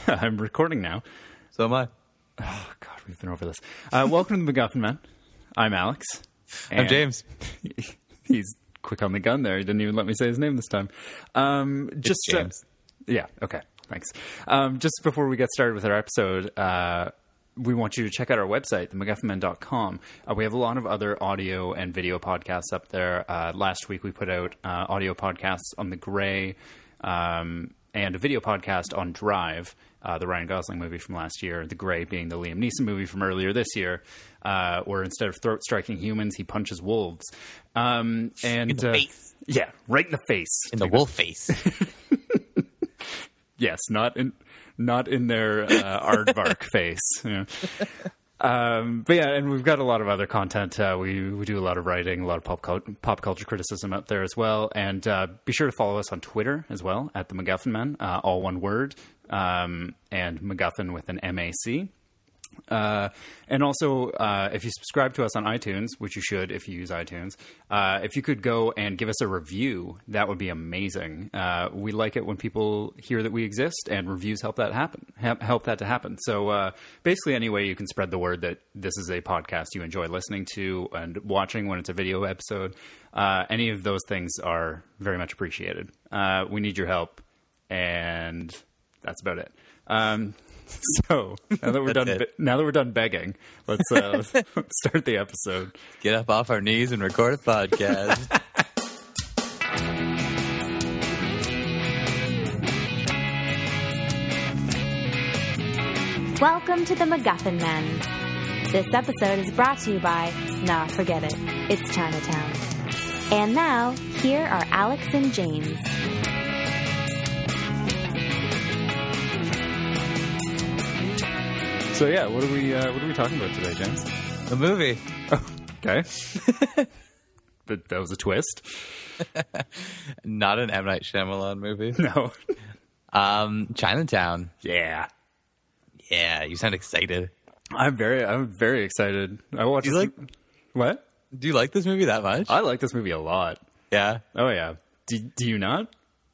I'm recording now. So am I. Oh, God, we've been over this. Welcome to the MacGuffin Man. I'm Alex. I'm James. He's quick on the gun there. He didn't even let me say his name this time. It's James. Yeah, okay, thanks. Just before we get started with our episode, we want you to check out our website, themacguffinman.com. We have a lot of other audio and video podcasts up there. Last week we put out audio podcasts on The Grey and a video podcast on Drive, the Ryan Gosling movie from last year, The Grey being the Liam Neeson movie from earlier this year, where instead of throat striking humans, he punches wolves. And In the face. Yeah, right in the face. In the wolf face. Yes, not in their aardvark face. Yeah. But yeah, and we've got a lot of other content. We do a lot of writing, a lot of pop culture criticism out there as well. And be sure to follow us on Twitter as well, at the MacGuffin Man, all one word, and MacGuffin with an M-A-C. And also, if you subscribe to us on iTunes, which you should if you use iTunes, if you could go and give us a review, that would be amazing. We like it when people hear that we exist, and reviews help that to happen. So basically, any way you can spread the word that this is a podcast you enjoy listening to and watching when it's a video episode, any of those things are very much appreciated. We need your help, and that's about it. So now that we're done begging, let's start the episode. Get up off our knees and record a podcast. Welcome to the MacGuffin Men. This episode is brought to you by, nah, forget it, it's Chinatown. And now, here are Alex and James. So yeah, what are we talking about today, James? The movie. Oh, okay. That was a twist. Not an M. Night Shyamalan movie. No. Chinatown. Yeah. Yeah, you sound excited. I'm very excited. I watched. What? Do you like this movie that much? I like this movie a lot. Yeah. Oh yeah. Do you not?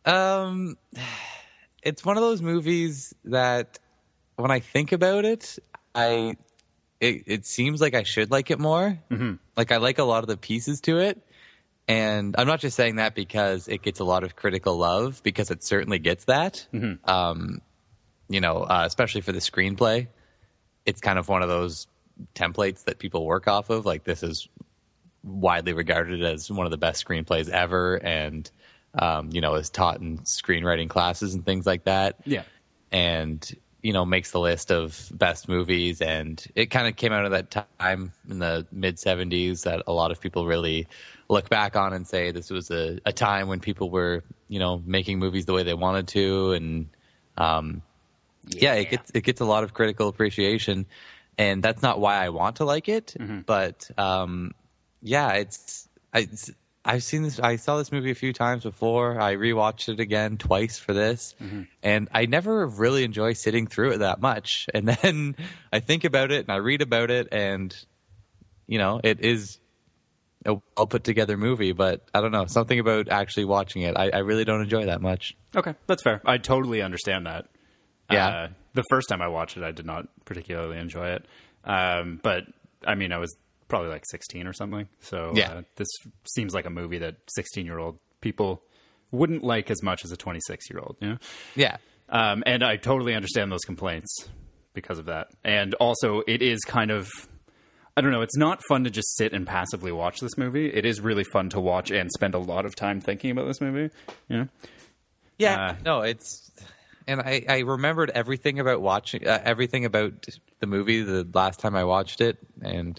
It's one of those movies that, when I think about it, it seems like I should like it more. Mm-hmm. Like, I like a lot of the pieces to it. And I'm not just saying that because it gets a lot of critical love, because it certainly gets that. Mm-hmm. Especially for the screenplay. It's kind of one of those templates that people work off of. Like, this is widely regarded as one of the best screenplays ever, and, is taught in screenwriting classes and things like that. Yeah. And makes the list of best movies, and it kind of came out of that time in the mid-'70s that a lot of people really look back on and say this was a time when people were, making movies the way they wanted to, and it gets a lot of critical appreciation, and that's not why I want to like it, mm-hmm. but I've seen this. I saw this movie a few times before. I rewatched it again twice for this, mm-hmm. and I never really enjoy sitting through it that much. And then I think about it and I read about it, and it is a well put together movie. But I don't know, something about actually watching it, I really don't enjoy that much. Okay, that's fair. I totally understand that. Yeah, the first time I watched it, I did not particularly enjoy it. But I mean, I was probably like 16 or something. So yeah. This seems like a movie that 16-year-old people wouldn't like as much as a 26-year-old. Yeah. And I totally understand those complaints because of that. And also, it is kind of, I don't know, it's not fun to just sit and passively watch this movie. It is really fun to watch and spend a lot of time thinking about this movie. Yeah. No, it's... And I remembered everything about everything about the movie the last time I watched it, and...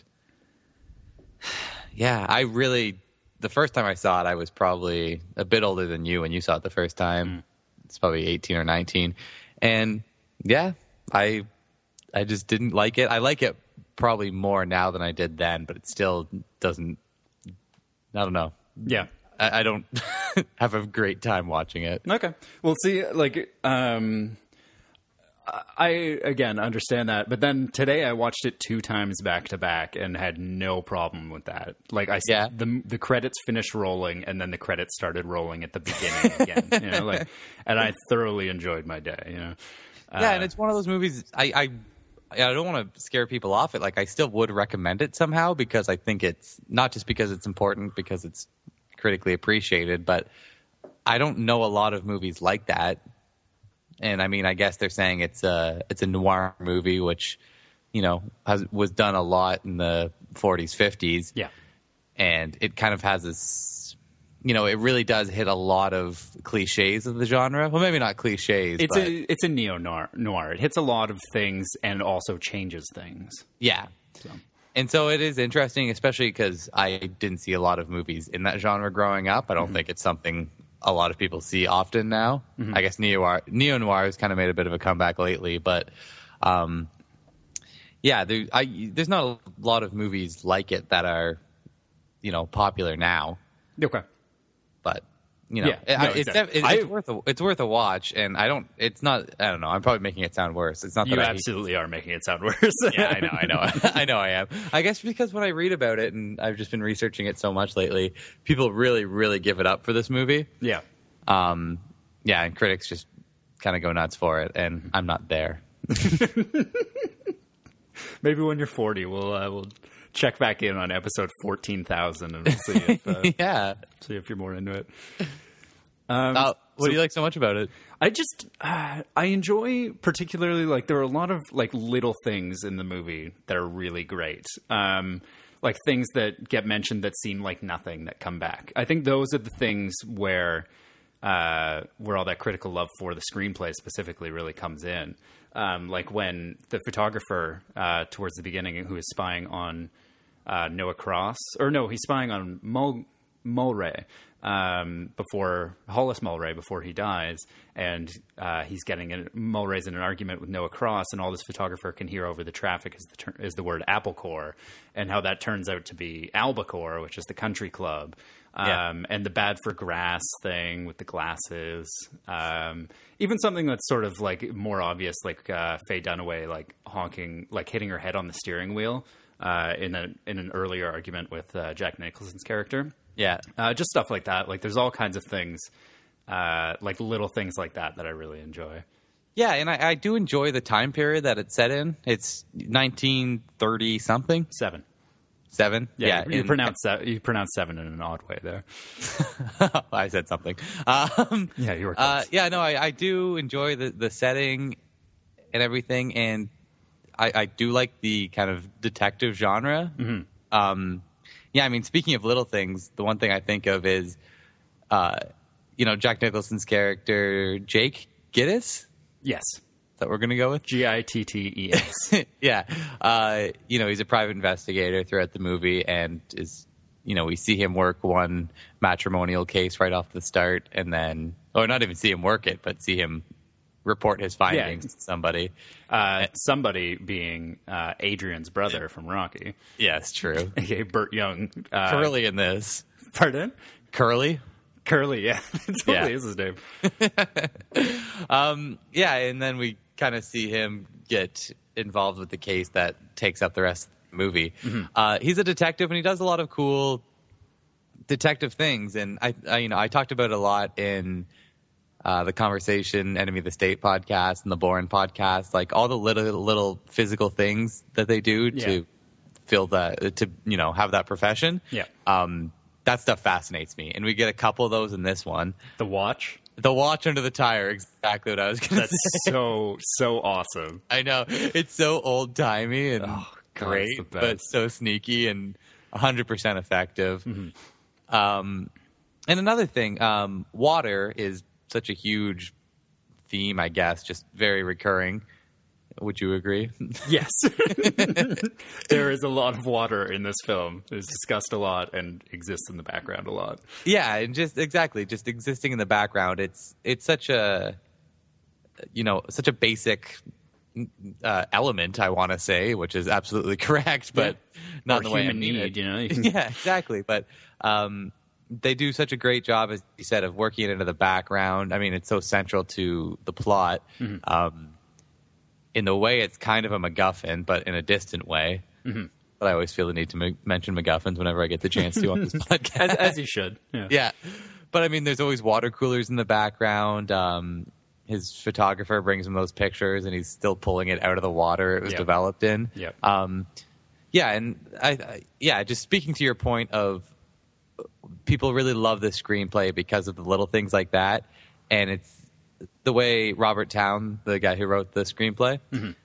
Yeah, the first time I saw it, I was probably a bit older than you when you saw it the first time. Mm. It's probably 18 or 19. And yeah, I just didn't like it. I like it probably more now than I did then, but it still doesn't, I don't know. Yeah. I don't have a great time watching it. Okay. Well, see, like, I, again, understand that. But then today I watched it 2 times back to back and had no problem with that. Like, the credits finished rolling, and then the credits started rolling at the beginning again. And I thoroughly enjoyed my day. Yeah, and it's one of those movies. I don't want to scare people off it. Like, I still would recommend it somehow, because I think it's not just because it's important, because it's critically appreciated, but I don't know a lot of movies like that. And I mean, I guess they're saying it's a noir movie, which, you know, was done a lot in the 40s, 50s. Yeah. And it kind of has this, you know, it really does hit a lot of cliches of the genre. Well, maybe not cliches. It's a neo-noir. It hits a lot of things and also changes things. Yeah. So. And so it is interesting, especially because I didn't see a lot of movies in that genre growing up. I don't think it's something a lot of people see often now. I guess neo-noir has kind of made a bit of a comeback lately, but there's not a lot of movies like it that are, you know, popular now. Okay. But, you know, it's worth a watch, and I don't know, I'm probably making it sound worse. It's not that you absolutely are making it sound worse. Yeah, I know. I know I am. I guess because when I read about it, and I've just been researching it so much lately, people really, really give it up for this movie. Yeah. And critics just kind of go nuts for it, and I'm not there. Maybe when you're 40, we'll check back in on episode 14,000 and we'll see if see if you're more into it. What do you like so much about it? I enjoy, particularly, like, there are a lot of, like, little things in the movie that are really great. Like things that get mentioned that seem like nothing that come back. I think those are the things where all that critical love for the screenplay specifically really comes in. Like when the photographer towards the beginning, who is spying on Noah Cross, he's spying on Mulray Hollis Mulray before he dies, and he's Mulray's in an argument with Noah Cross, and all this photographer can hear over the traffic is the word Applecore, and how that turns out to be Albacore, which is the country club. And the bad for grass thing with the glasses. Even something that's sort of like more obvious, like Faye Dunaway, like honking, like hitting her head on the steering wheel in an earlier argument with Jack Nicholson's character. Yeah. Just stuff like that. Like there's all kinds of things, like little things like that I really enjoy. Yeah, and I do enjoy the time period that it's set in. It's 1930 something. 7? Yeah. You pronounce 7 in an odd way there. I said something. Yeah, you were close. I do enjoy the setting and everything, and I do like the kind of detective genre. Mm-hmm. I mean, speaking of little things, the one thing I think of is, Jack Nicholson's character, Jake Gittes? Yes. That we're going to go with? Gittes. Yeah. He's a private investigator throughout the movie, and we see him work one matrimonial case right off the start, and then, or not even see him work it, but see him report his findings to somebody. Somebody being Adrian's brother from Rocky. Yes, true. Okay, Burt Young. Curly in this. Pardon? Curly, yeah. It totally is his name. And then we kind of see him get involved with the case that takes up the rest of the movie. Mm-hmm. He's a detective, and he does a lot of cool detective things. And I talked about it a lot in the Conversation Enemy of the State podcast and the Bourne podcast, like all the little physical things that they do to feel that, to have that profession. Yeah. That stuff fascinates me, and we get a couple of those in this one. The watch under the tire, exactly what I was going to say. That's so awesome. I know. It's so old-timey and great, but so sneaky and 100% effective. Mm-hmm. And another thing, water is such a huge theme, I guess, just very recurring. Would you agree? Yes. There is a lot of water in this film. It's discussed a lot and exists in the background a lot. Yeah, and just existing in the background. It's such a basic element, I want to say, which is absolutely correct, but not in the way I mean it. Yeah, exactly. But they do such a great job, as you said, of working it into the background. I mean, it's so central to the plot. Mm-hmm. In the way, it's kind of a MacGuffin, but in a distant way. Mm-hmm. But I always feel the need to mention MacGuffins whenever I get the chance to on this podcast. As you should. Yeah. But I mean, there's always water coolers in the background. his photographer brings him those pictures, and he's still pulling it out of the water it was developed in. Yep. Yeah, and just speaking to your point of people really love this screenplay because of the little things like that, and it's the way Robert Towne, the guy who wrote the screenplay,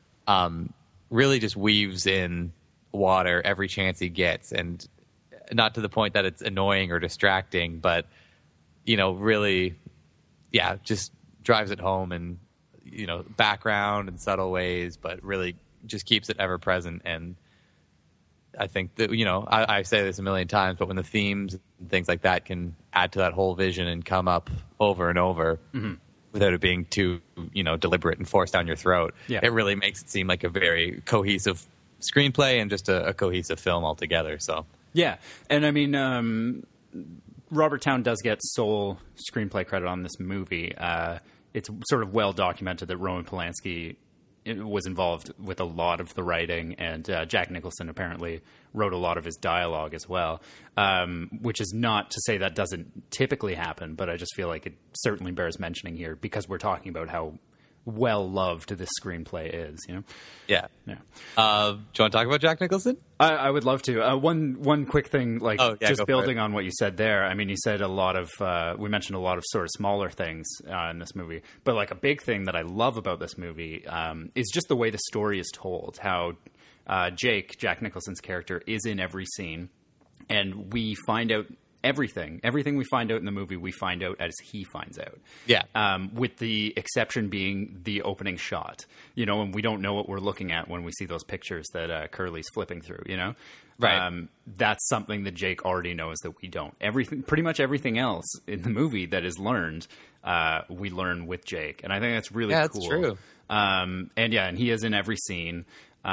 really just weaves in water every chance he gets, and not to the point that it's annoying or distracting, but really, just drives it home, and background in subtle ways, but really just keeps it ever present. And I think that I say this a million times, but when the themes and things like that can add to that whole vision and come up over and over without it being too deliberate and forced down your throat, it really makes it seem like a very cohesive screenplay and just a cohesive film altogether. So yeah, and I mean, Robert Towne does get sole screenplay credit on this movie. It's sort of well documented that Roman Polanski was involved with a lot of the writing, and Jack Nicholson apparently wrote a lot of his dialogue as well, which is not to say that doesn't typically happen, but I just feel like it certainly bears mentioning here because we're talking about how well loved this screenplay is. Yeah. Do you want to talk about Jack Nicholson? I would love to. One quick thing, just building on what you said there. I mean, you said a lot of we mentioned a lot of sort of smaller things in this movie, but like a big thing that I love about this movie is just the way the story is told. How Jack Nicholson's character, is in every scene, and we find out everything we find out in the movie, we find out as he finds out. Yeah. With the exception being the opening shot, and we don't know what we're looking at when we see those pictures that Curly's flipping through, Right. That's something that Jake already knows that we don't. Pretty much everything else in the movie that is learned, we learn with Jake. And I think that's really cool. That's true. And he is in every scene.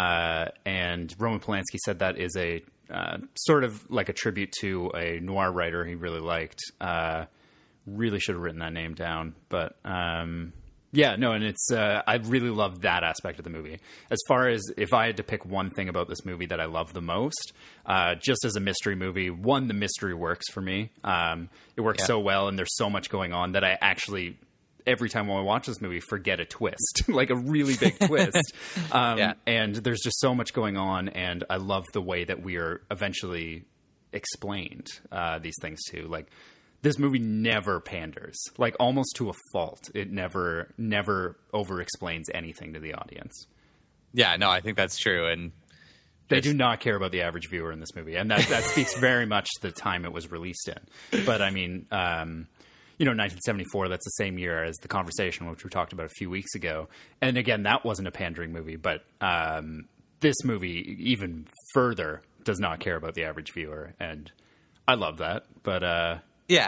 And Roman Polanski said that is a sort of like a tribute to a noir writer he really liked. Really should have written that name down, but and it's I really love that aspect of the movie. As far as if I had to pick one thing about this movie that I love the most, just as a mystery movie, the mystery works for me. It works so well, and there's so much going on that I actually, every time when I watch this movie, forget a twist, like a really big twist. And there's just so much going on, and I love the way that we are eventually explained these things too. Like, this movie never panders, like almost to a fault. It never over explains anything to the audience. Yeah, no, I think that's true. And they do not care about the average viewer in this movie. And that speaks very much to the time it was released in. But I mean, 1974, that's the same year as The Conversation, which we talked about a few weeks ago. And again, that wasn't a pandering movie, but this movie even further does not care about the average viewer. And I love that. But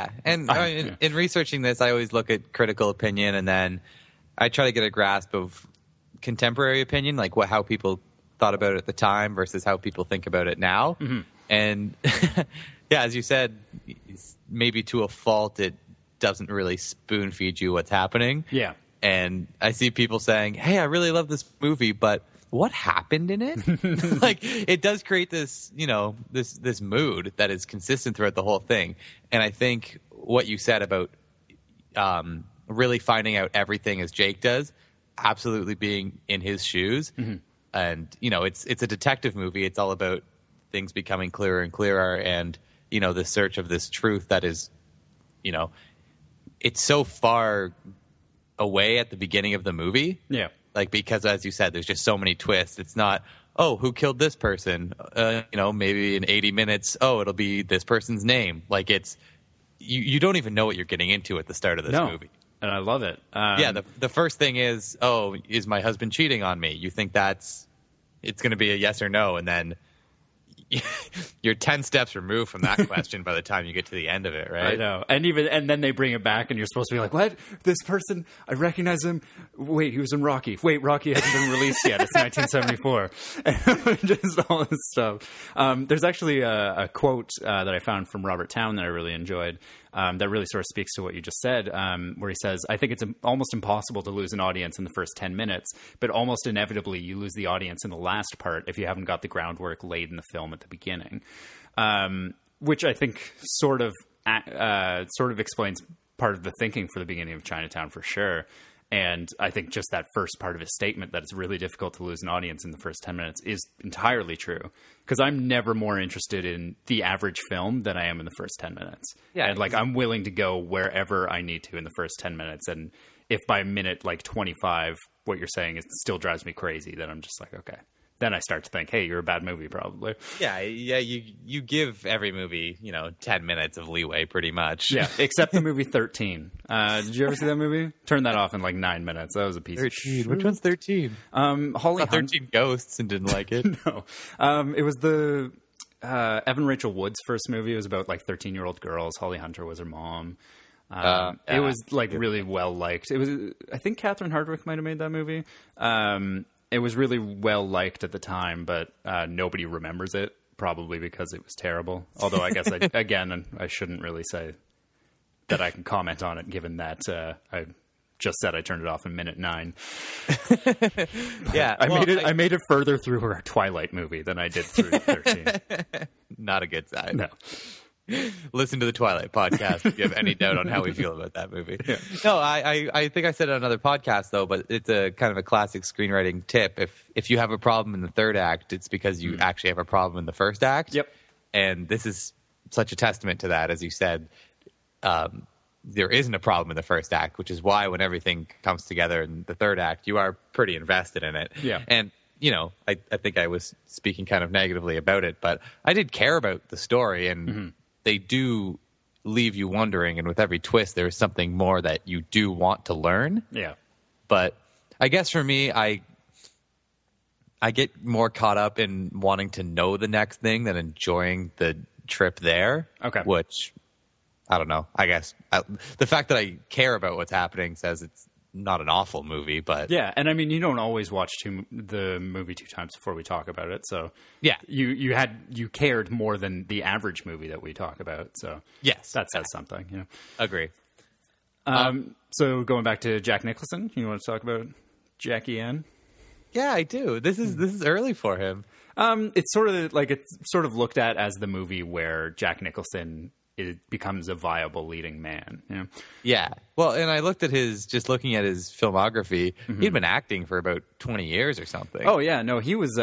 in researching this, I always look at critical opinion, and then I try to get a grasp of contemporary opinion, like how people thought about it at the time versus how people think about it now. Mm-hmm. And as you said, maybe to a fault, it doesn't really spoon feed you what's happening. Yeah. And I see people saying, hey, I really love this movie, but what happened in it? Like, it does create this, this mood that is consistent throughout the whole thing. And I think what you said about really finding out everything as Jake does, absolutely being in his shoes. Mm-hmm. And, it's a detective movie. It's all about things becoming clearer and clearer, and, the search of this truth that is, it's so far away at the beginning of the movie. Yeah. Like, because as you said, there's just so many twists. It's not, oh, who killed this person? Maybe in 80 minutes, it'll be this person's name. Like, it's, you don't even know what you're getting into at the start of this movie. And I love it. The first thing is, is my husband cheating on me? You think it's going to be a yes or no, and then you're 10 steps removed from that question by the time you get to the end of it, right? I know. And then they bring it back, and you're supposed to be like, what? This person, I recognize him. Wait, he was in Rocky. Wait, Rocky hasn't been released yet. It's 1974. And just all this stuff. There's actually a quote that I found from Robert Towne that I really enjoyed. That really sort of speaks to what you just said, where he says, I think it's almost impossible to lose an audience in the first 10 minutes, but almost inevitably you lose the audience in the last part if you haven't got the groundwork laid in the film at the beginning, which I think sort of explains part of the thinking for the beginning of Chinatown for sure. And I think just that first part of his statement that it's really difficult to lose an audience in the first 10 minutes is entirely true. Because I'm never more interested in the average film than I am in the first 10 minutes. Yeah, and like I'm willing to go wherever I need to in the first 10 minutes. And if by minute like 25, what you're saying is still drives me crazy, then I'm just like, okay. Then I start to think, hey, you're a bad movie, probably. Yeah. You give every movie, 10 minutes of leeway, pretty much. Yeah, except the movie 13. Did you ever see that movie? Turn that off in like 9 minutes. That was a piece of shit. Which one's 13? Holly 13 Ghosts and didn't like it. No. It was the Evan Rachel Wood's first movie. It was about like 13-year-old girls. Holly Hunter was her mom. It was like really well liked. It was, I think Catherine Hardwicke might have made that movie. It was really well liked at the time, but nobody remembers it, probably because it was terrible. Although I guess, I shouldn't really say that I can comment on it, given that I just said I turned it off in minute 9. Yeah, I made it further through a Twilight movie than I did through 13. Not a good sign. No. Listen to the Twilight podcast if you have any doubt on how we feel about that movie. Yeah. No, I think I said it on another podcast, though, but it's a kind of a classic screenwriting tip. If you have a problem in the third act, it's because you actually have a problem in the first act. Yep. And this is such a testament to that, as you said. There isn't a problem in the first act, which is why when everything comes together in the third act, you are pretty invested in it. Yeah. And I think I was speaking kind of negatively about it, but I did care about the story, and they do leave you wondering, and with every twist, there's something more that you do want to learn. Yeah. But I guess for me, I get more caught up in wanting to know the next thing than enjoying the trip there. Okay. Which, I don't know. I guess the fact that I care about what's happening says it's not an awful movie, but yeah. And I mean, you don't always watch the movie 2 times before we talk about it. So yeah, you cared more than the average movie that we talk about. So yes, that says something. Agree. So going back to Jack Nicholson, you want to talk about Jackie Ann? Yeah, I do. This is early for him. It's sort of looked at as the movie where Jack Nicholson becomes a viable leading man. Yeah. Well, and I looked at looking at his filmography. He'd been acting for about 20 years or something. Oh yeah, no, he was.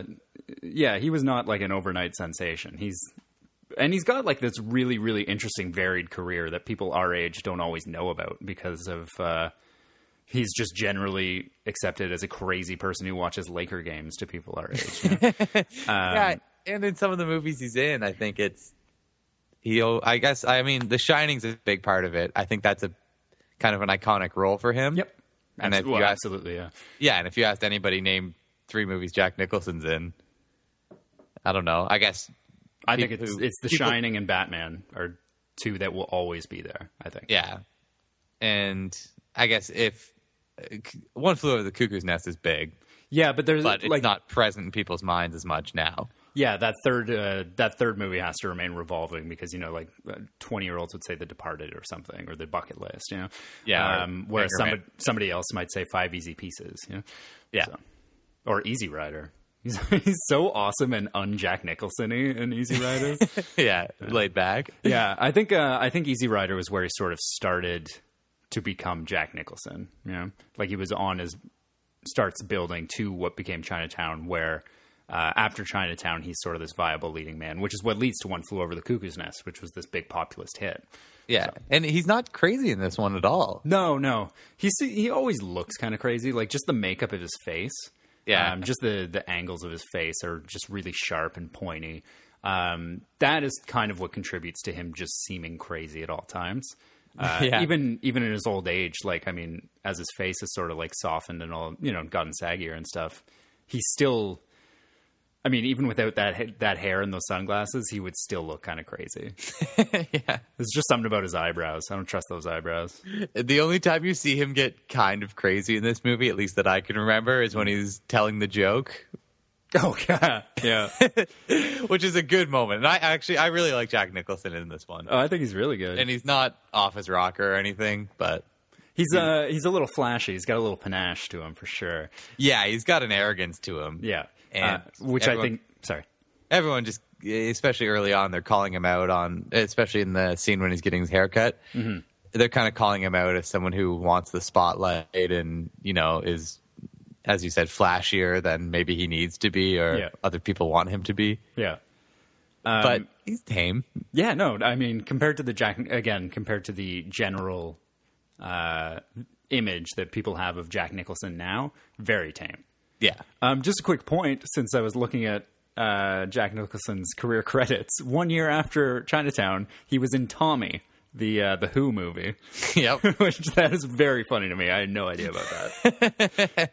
He was not like an overnight sensation. He's got like this really, really interesting, varied career that people our age don't always know about because of. He's just generally accepted as a crazy person who watches Laker games to people our age. Yeah, and in some of the movies he's in, I think it's. The Shining's a big part of it. I think that's a kind of an iconic role for him. Yep. And absolutely, yeah. Yeah, and if you asked anybody, name 3 movies Jack Nicholson's in, I don't know. I guess I think it's The Shining and Batman are 2 that will always be there, I think. Yeah. And I guess if One Flew Over the Cuckoo's Nest is big. Yeah, but it's not present in people's minds as much now. Yeah, that third movie has to remain revolving because 20-year-olds would say The Departed or something, or The Bucket List, Yeah. Whereas somebody else might say 5 Easy Pieces, Yeah. So, or Easy Rider. He's so awesome and un-Jack Nicholson-y in Easy Rider. Yeah, laid back. Yeah, I think Easy Rider was where he sort of started to become Jack Nicholson. Like he was starts building to what became Chinatown, where. After Chinatown, he's sort of this viable leading man, which is what leads to One Flew Over the Cuckoo's Nest, which was this big populist hit. Yeah, so. And he's not crazy in this one at all. No. He always looks kind of crazy, like just the makeup of his face. Yeah. Just the angles of his face are just really sharp and pointy. That is kind of what contributes to him just seeming crazy at all times. Even in his old age, as his face is sort of like softened and all, gotten saggier and stuff, he's still... I mean, even without that hair and those sunglasses, he would still look kind of crazy. Yeah. There's just something about his eyebrows. I don't trust those eyebrows. The only time you see him get kind of crazy in this movie, at least that I can remember, is when he's telling the joke. Oh, yeah. Yeah. Which is a good moment. And I really like Jack Nicholson in this one. Oh, I think he's really good. And he's not off his rocker or anything, but... He's a little flashy. He's got a little panache to him, for sure. Yeah, he's got an arrogance to him. Yeah. And everyone just, especially early on, they're calling him out on, especially in the scene when he's getting his haircut. Mm-hmm. they're kind of calling him out as someone who wants the spotlight and, is, as you said, flashier than maybe he needs to be or other people want him to be. Yeah. But he's tame. Yeah, no, I mean, compared to the general image that people have of Jack Nicholson now, very tame. Yeah. Just a quick point, since I was looking at Jack Nicholson's career credits, 1 year after Chinatown, he was in Tommy, the Who movie. Yep. Which that is very funny to me. I had no idea about that.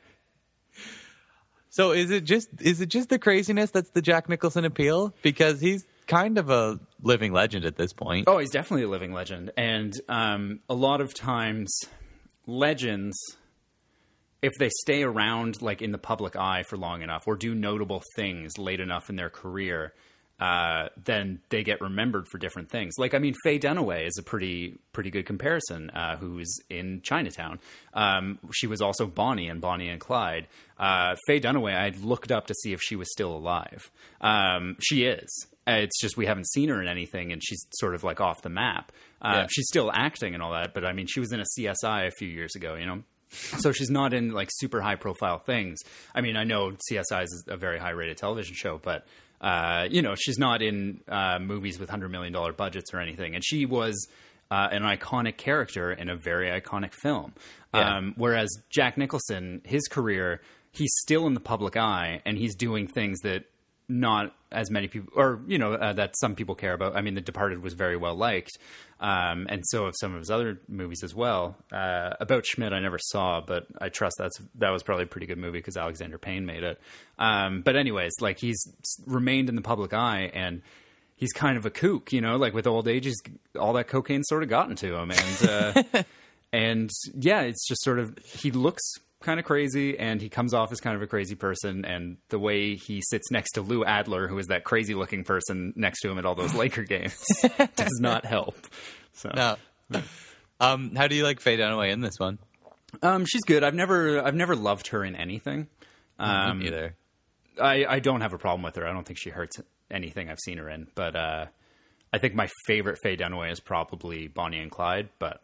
So is it just the craziness that's the Jack Nicholson appeal? Because he's kind of a living legend at this point. Oh, he's definitely a living legend. And a lot of times legends, if they stay around like in the public eye for long enough or do notable things late enough in their career, then they get remembered for different things. Like, I mean, Faye Dunaway is a pretty good comparison, who's in Chinatown. She was also Bonnie in Bonnie and Clyde. Faye Dunaway, I looked up to see if she was still alive. She is. It's just we haven't seen her in anything, and she's sort of like off the map. She's still acting and all that, but I mean, she was in a CSI a few years ago, So she's not in like super high profile things. I mean, I know CSI is a very high rated television show, but she's not in movies with $100 million budgets or anything. And she was an iconic character in a very iconic film. Yeah. Whereas Jack Nicholson, his career, he's still in the public eye, and he's doing things that not as many people, or, that some people care about. I mean, The Departed was very well liked. And so have some of his other movies as well. About Schmidt, I never saw, but I trust that was probably a pretty good movie because Alexander Payne made it. But anyways, like, he's remained in the public eye, and he's kind of a kook, like with old age, all that cocaine sort of gotten to him. And, and yeah, it's just sort of, he looks kind of crazy, and he comes off as kind of a crazy person, and the way he sits next to Lou Adler, who is that crazy looking person next to him at all those Laker games, does not help. So no. How do you like Faye Dunaway in this one? She's good. I've never loved her in anything. Me either. I don't have a problem with her. I don't think she hurts anything I've seen her in, but I think my favorite Faye Dunaway is probably Bonnie and Clyde, but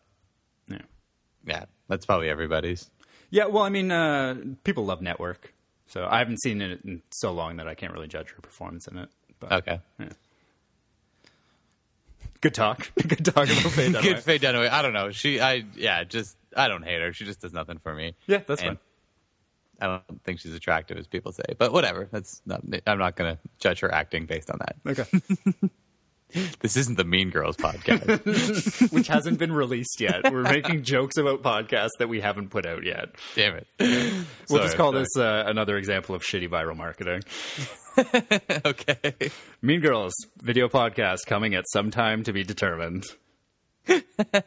yeah, that's probably everybody's. Yeah, well, I mean, people love Network, so I haven't seen it in so long that I can't really judge her performance in it. But, okay. Yeah. Good talk. Good talk about Faye Dunaway. Good Faye Dunaway. I don't know. I don't hate her. She just does nothing for me. Yeah, that's fine. I don't think she's attractive, as people say, but whatever. I'm not going to judge her acting based on that. Okay. This isn't the Mean Girls podcast. Which hasn't been released yet. We're making jokes about podcasts that we haven't put out yet. Damn it. We'll just call this another example of shitty viral marketing. Okay. Mean Girls video podcast coming at some time to be determined. Do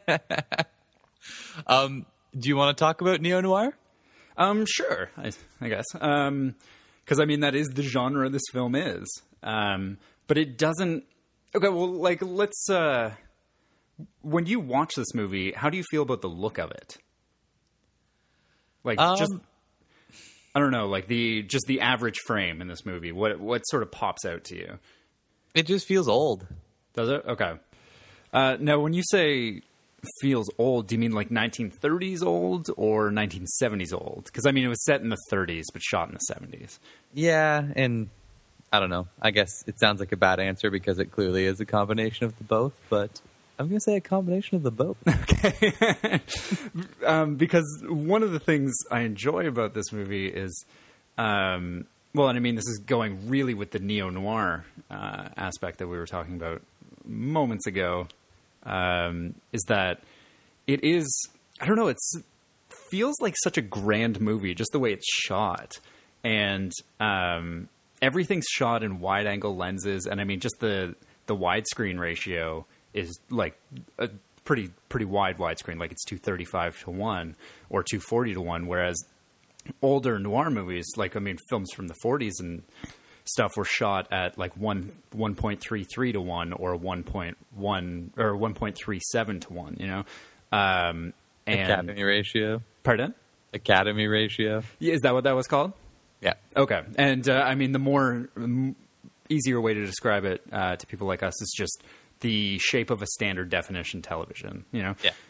you want to talk about neo-noir? Sure, I guess. Because, I mean, that is the genre this film is. But it doesn't... Okay, well, like, let's... when you watch this movie, how do you feel about the look of it? Like, just... I don't know, like, the average frame in this movie. What sort of pops out to you? It just feels old. Does it? Okay. Now, when you say feels old, do you mean like 1930s old or 1970s old? Because, I mean, it was set in the 30s, but shot in the 70s. Yeah, and I don't know. I guess it sounds like a bad answer because it clearly is a combination of the both, but I'm going to say a combination of the both. Okay. Because one of the things I enjoy about this movie is, well, and I mean, this is going really with the neo-noir aspect that we were talking about moments ago, is that it is, I don't know, it feels like such a grand movie, just the way it's shot. And everything's shot in wide-angle lenses, and I mean, just the widescreen ratio is like a pretty wide widescreen, like it's 235:1 or 240:1, whereas older noir movies, like, I mean, films from the 40s and stuff were shot at like 1.33:1 or 1.1 or 1.37:1, you know. And Academy ratio. Pardon? Academy ratio. Yeah, is that what that was called? Yeah. Okay. And I mean, the more easier way to describe it to people like us is just the shape of a standard definition television, you know? Yeah.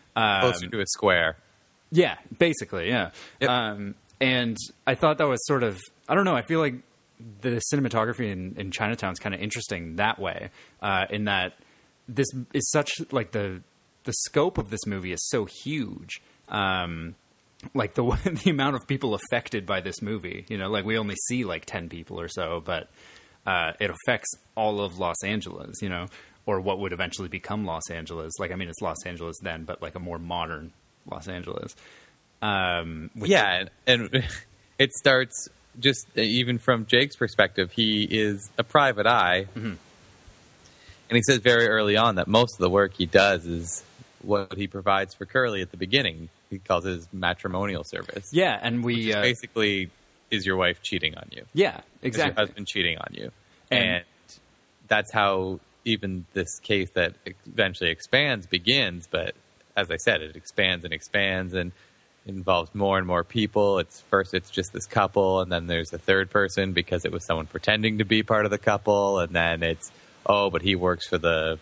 Closer to a square. Yeah, basically, yeah. Yep. And I thought that was sort of, I don't know, I feel like the cinematography in Chinatown is kind of interesting that way, in that this is such, like, the scope of this movie is so huge. Like, the amount of people affected by this movie, you know, like, we only see, like, 10 people or so, but it affects all of Los Angeles, you know, or what would eventually become Los Angeles. Like, I mean, it's Los Angeles then, but, like, a more modern Los Angeles. And it starts just even from Jake's perspective. He is a private eye, and he says very early on that most of the work he does is what he provides for Curly at the beginning. He calls it his matrimonial service. Yeah, and we basically is your wife cheating on you. Yeah, exactly. Is your husband cheating on you, and that's how even this case that eventually expands begins. But as I said, it expands and expands and involves more and more people. It's just this couple, and then there's a third person because it was someone pretending to be part of the couple, and then it's, but he works for the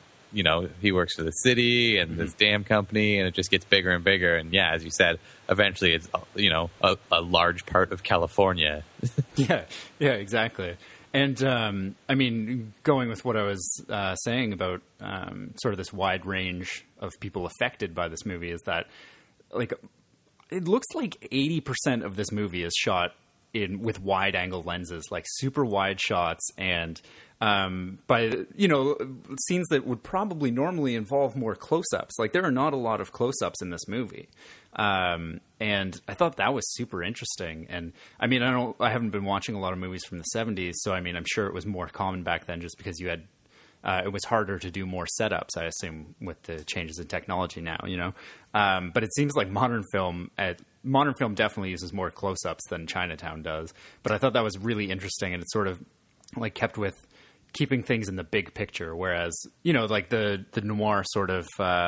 city and this dam company, and it just gets bigger and bigger. And yeah, as you said, eventually it's, a large part of California. Yeah, exactly. And, I mean, going with what I was saying about sort of this wide range of people affected by this movie is that, like, it looks like 80% of this movie is shot with wide angle lenses, like super wide shots, and by, scenes that would probably normally involve more close-ups. Like, there are not a lot of close-ups in this movie. And I thought that was super interesting. And I mean, I haven't been watching a lot of movies from the 70s, so I mean, I'm sure it was more common back then just because you had, it was harder to do more setups, I assume, with the changes in technology now, you know? But it seems like modern film definitely uses more close-ups than Chinatown does. But I thought that was really interesting, and it sort of like kept with keeping things in the big picture, whereas, like the noir sort of,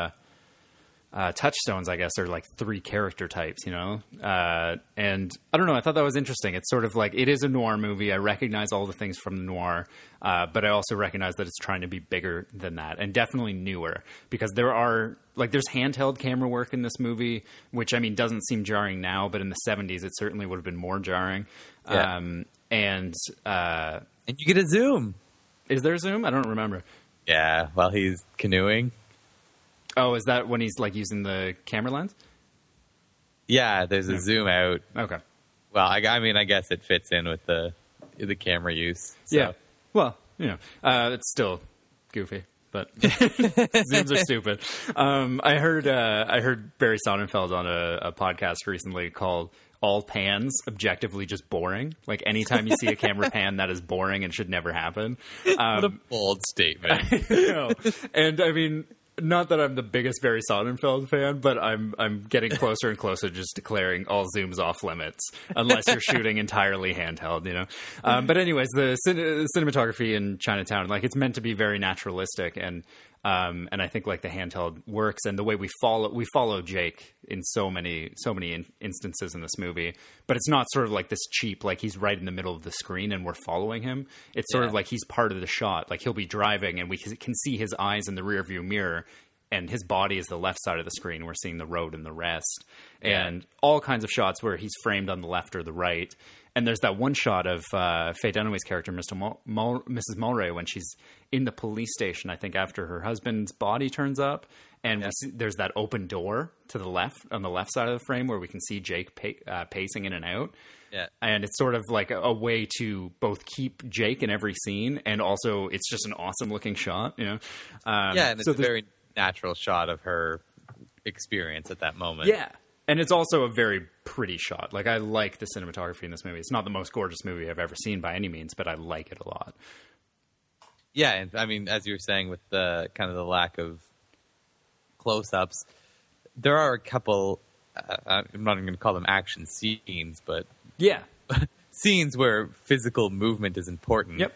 touchstones, I guess, are like three character types, and I don't know, I thought that was interesting. It's sort of like, it is a noir movie. I recognize all the things from the noir, but I also recognize that it's trying to be bigger than that, and definitely newer, because there's handheld camera work in this movie, which, I mean, doesn't seem jarring now, but in the 70s, it certainly would have been more jarring. Yeah. And you get a zoom. Is there a zoom? I don't remember. Yeah, while he's canoeing. Oh, is that when he's, like, using the camera lens? Yeah, there's a zoom out. Okay. Well, I mean, I guess it fits in with the camera use. So. Yeah. Well, it's still goofy, but zooms are stupid. I heard Barry Sonnenfeld on a podcast recently called All Pans Objectively Just Boring. Like, anytime you see a camera pan, that is boring and should never happen. What a bold statement. And I mean, not that I'm the biggest Barry Sonnenfeld fan, but I'm getting closer and closer to just declaring all zooms off limits unless you're shooting entirely handheld, But anyways, the cinematography in Chinatown, like, it's meant to be very naturalistic, and I think, like, the handheld works, and the way we follow Jake in so many instances in this movie, but it's not sort of like this cheap, like, he's right in the middle of the screen and we're following him. It's sort of like he's part of the shot. Like, he'll be driving and we can see his eyes in the rear view mirror, and his body is the left side of the screen. We're seeing the road and the rest, and all kinds of shots where he's framed on the left or the right. And there's that one shot of Faye Dunaway's character, Mrs. Mulray, when she's in the police station, I think, after her husband's body turns up. And we see, there's that open door to the left, on the left side of the frame, where we can see Jake pacing in and out. Yeah. And it's sort of like a way to both keep Jake in every scene, and also it's just an awesome looking shot, and it's a very natural shot of her experience at that moment. Yeah. And it's also a very pretty shot. Like, I like the cinematography in this movie. It's not the most gorgeous movie I've ever seen by any means, but I like it a lot. Yeah, and I mean, as you were saying, with the kind of the lack of close-ups, there are a couple, I'm not even going to call them action scenes, but yeah, scenes where physical movement is important. Yep.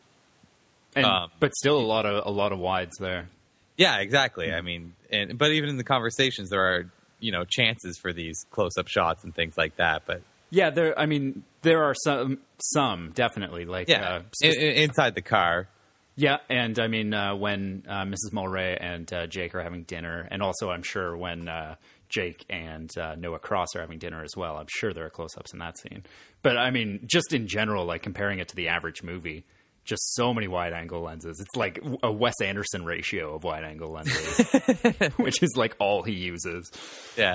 And, but still a lot of wides there. Yeah, exactly. I mean, but even in the conversations, there are, chances for these close-up shots and things like that. But yeah, there are some definitely, like, inside the car. Yeah, and I mean, when Mrs. Mulray and Jake are having dinner, and also I'm sure when Jake and Noah Cross are having dinner as well, I'm sure there are close-ups in that scene. But I mean, just in general, like comparing it to the average movie, just so many wide-angle lenses. It's like a Wes Anderson ratio of wide-angle lenses, which is like all he uses. Yeah.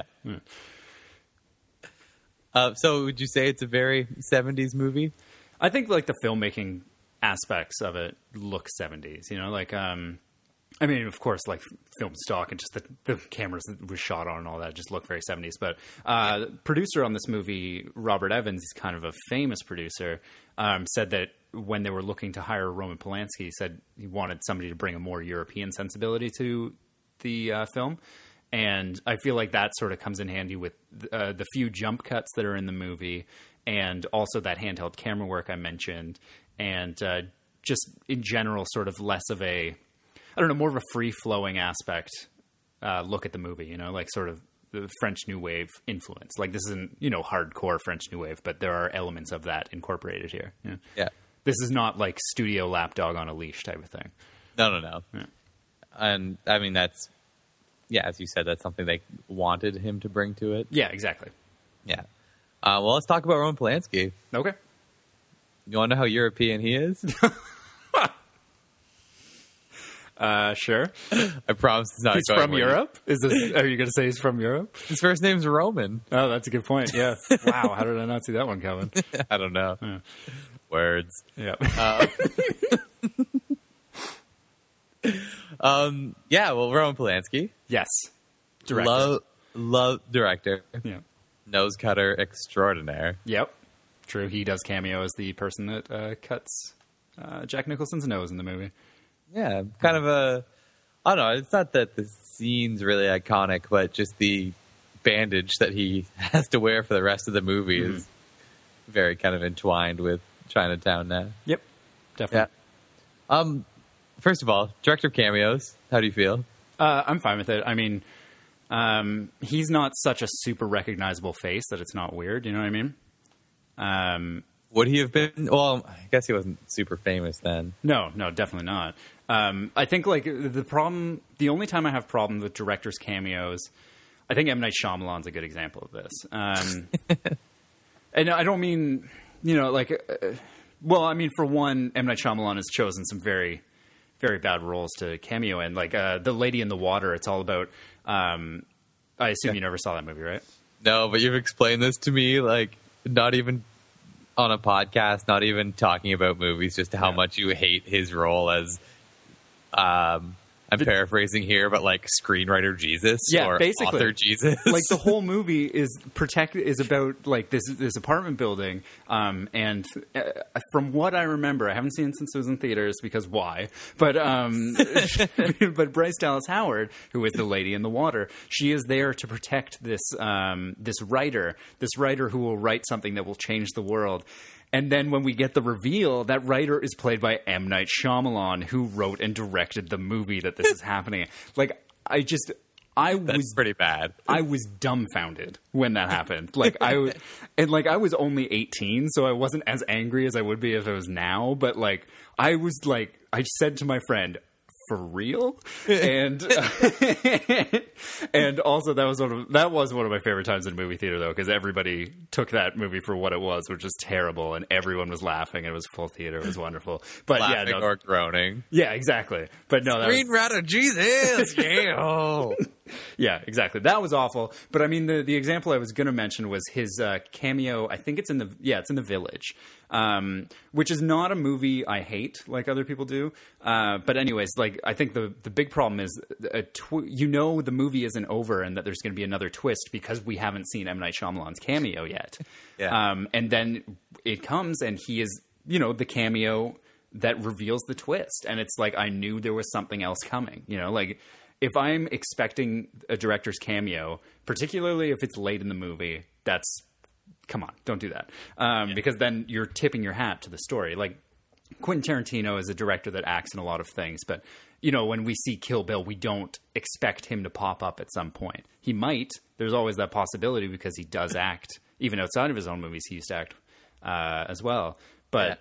So would you say it's a very 70s movie? I think like the filmmaking aspects of it look 70s, you know, like, I mean, of course, like film stock and just the cameras that was shot on and all that just look very 70s. But the producer on this movie, Robert Evans, he's kind of a famous producer, said that when they were looking to hire Roman Polanski, he said he wanted somebody to bring a more European sensibility to the film. And I feel like that sort of comes in handy with the few jump cuts that are in the movie, and also that handheld camera work I mentioned, and just in general sort of less of a, I don't know, more of a free-flowing aspect look at the movie, you know, like sort of the French New Wave influence. Like this isn't, you know, hardcore French New Wave, but there are elements of that incorporated here. Yeah. This is not like studio lapdog on a leash type of thing. No. Yeah. And I mean, that's, yeah, as you said, that's something they wanted him to bring to it. Yeah, exactly. Yeah. Well, let's talk about Roman Polanski. Okay. You want to know how European he is? Sure. I promise it's not. He's from Europe? Are you going to say he's from Europe? His first name's Roman. Oh, that's a good point. Yeah. Wow. How did I not see that one coming? I don't know. Yeah. Words. Yeah. Yeah. Well, Roman Polanski. Yes. Director. Love director. Yeah. Nose cutter extraordinaire. Yep. True. He does cameo as the person that cuts Jack Nicholson's nose in the movie. Yeah. Kind of a, I don't know. It's not that the scene's really iconic, but just the bandage that he has to wear for the rest of the movie is very kind of entwined with Chinatown now. Yep. Definitely. Yeah. First of all, director of cameos. How do you feel? I'm fine with it. I mean, he's not such a super recognizable face that it's not weird. You know what I mean? Would he have been? Well, I guess he wasn't super famous then. No, definitely not. I think like the only time I have problems with directors' cameos, I think M. Night Shyamalan's a good example of this. And I don't mean, you know, like, well, I mean, for one, M. Night Shyamalan has chosen some very, very bad roles to cameo in. Like The Lady in the Water, it's all about, I assume you never saw that movie, right? No, but you've explained this to me, like, not even on a podcast, not even talking about movies, just how much you hate his role as, I'm paraphrasing here, but like screenwriter Jesus, or basically author Jesus. Like the whole movie is about like this apartment building, and from what I remember, I haven't seen it since it was in theaters because why? But but Bryce Dallas Howard, who is the Lady in the Water, she is there to protect this writer who will write something that will change the world. And then when we get the reveal, that writer is played by M. Night Shyamalan, who wrote and directed the movie that this is happening. Like, That's pretty bad. I was dumbfounded when that happened. Like, I was only 18, so I wasn't as angry as I would be if it was now. But like, I said to my friend, for real? And and also that was one of my favorite times in movie theater though, because everybody took that movie for what it was, which was terrible, and everyone was laughing. And it was full theater. It was wonderful. But laughing or groaning. Yeah, exactly. But no, Screenwriter Jesus. Yeah. Yeah, exactly. That was awful. But I mean, the example I was going to mention was his cameo. I think it's in the Village, which is not a movie I hate like other people do. But anyways, like I think the big problem is, the movie isn't over and that there's going to be another twist because we haven't seen M. Night Shyamalan's cameo yet. Yeah. And then it comes and he is, the cameo that reveals the twist. And it's like, I knew there was something else coming, like, if I'm expecting a director's cameo, particularly if it's late in the movie, come on, don't do that. Because then you're tipping your hat to the story. Like, Quentin Tarantino is a director that acts in a lot of things, but, when we see Kill Bill, we don't expect him to pop up at some point. He might. There's always that possibility because he does act. Even outside of his own movies, he used to act as well. But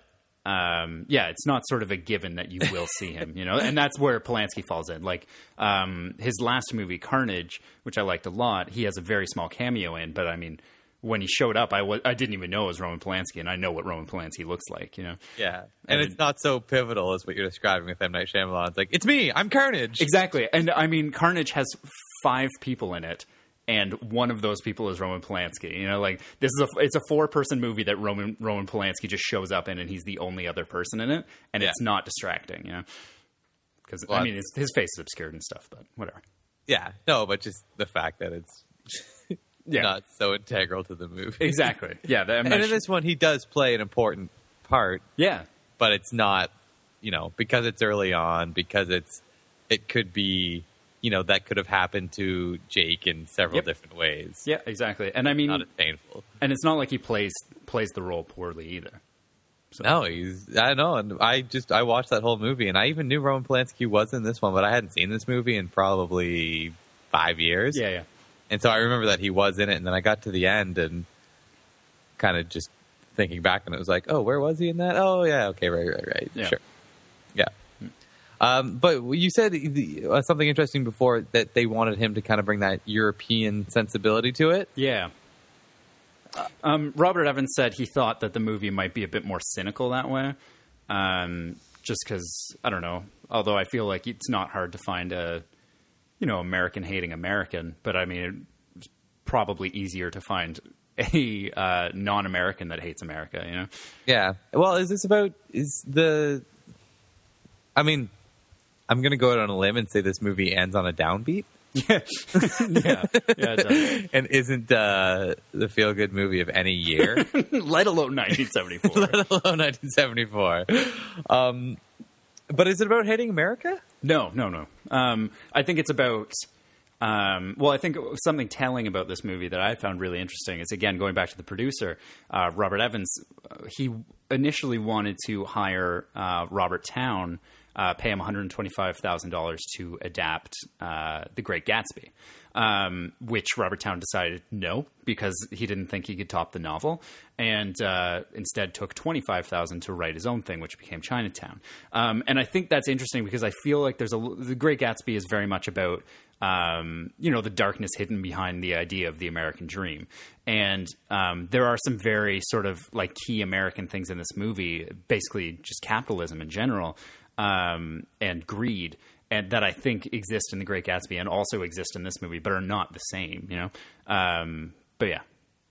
it's not sort of a given that you will see him, and that's where Polanski falls in. Like, his last movie, Carnage, which I liked a lot, he has a very small cameo in, but I mean, when he showed up, I didn't even know it was Roman Polanski, and I know what Roman Polanski looks like, Yeah, and it's not so pivotal as what you're describing with M. Night Shyamalan. It's like, it's me, I'm Carnage. Exactly, and I mean, Carnage has 5 people in it, and one of those people is Roman Polanski. Like, it's a 4-person movie that Roman Polanski just shows up in, and he's the only other person in it, and it's not distracting, because I mean, his face is obscured and stuff, but whatever. Yeah, no, but just the fact that it's not so integral to the movie. Exactly. Yeah, and in this one, he does play an important part. Yeah, but it's not, because it's early on, because it could be, that could have happened to Jake in several different ways. Yeah, exactly. And I mean, not as painful. And it's not like he plays the role poorly either. So. No, I know, and I watched that whole movie, and I even knew Roman Polanski was in this one, but I hadn't seen this movie in probably 5 years. Yeah. And so I remember that he was in it, and then I got to the end and kind of just thinking back, and it was like, oh, where was he in that? Oh, yeah, okay, right. Yeah. Sure. Yeah. But you said something interesting before, that they wanted him to kind of bring that European sensibility to it. Yeah. Robert Evans said he thought that the movie might be a bit more cynical that way. Just because, I don't know, although I feel like it's not hard to find a, American hating American, but I mean, it's probably easier to find a non-American that hates America, Yeah. Well, I mean, I'm going to go out on a limb and say this movie ends on a downbeat. Yeah. Yeah, it does. And isn't the feel-good movie of any year. Let alone 1974. Let alone 1974. But is it about hating America? No. I think it's about... I think something telling about this movie that I found really interesting is, again, going back to the producer, Robert Evans. He initially wanted to hire Robert Towne, pay him $125,000 to adapt The Great Gatsby, which Robert Towne decided no, because he didn't think he could top the novel, and instead took $25,000 to write his own thing, which became Chinatown. And I think that's interesting because I feel like The Great Gatsby is very much about the darkness hidden behind the idea of the American dream. And there are some very sort of like key American things in this movie, basically just capitalism in general, and greed, and that I think exist in The Great Gatsby and also exist in this movie, but are not the same, but yeah.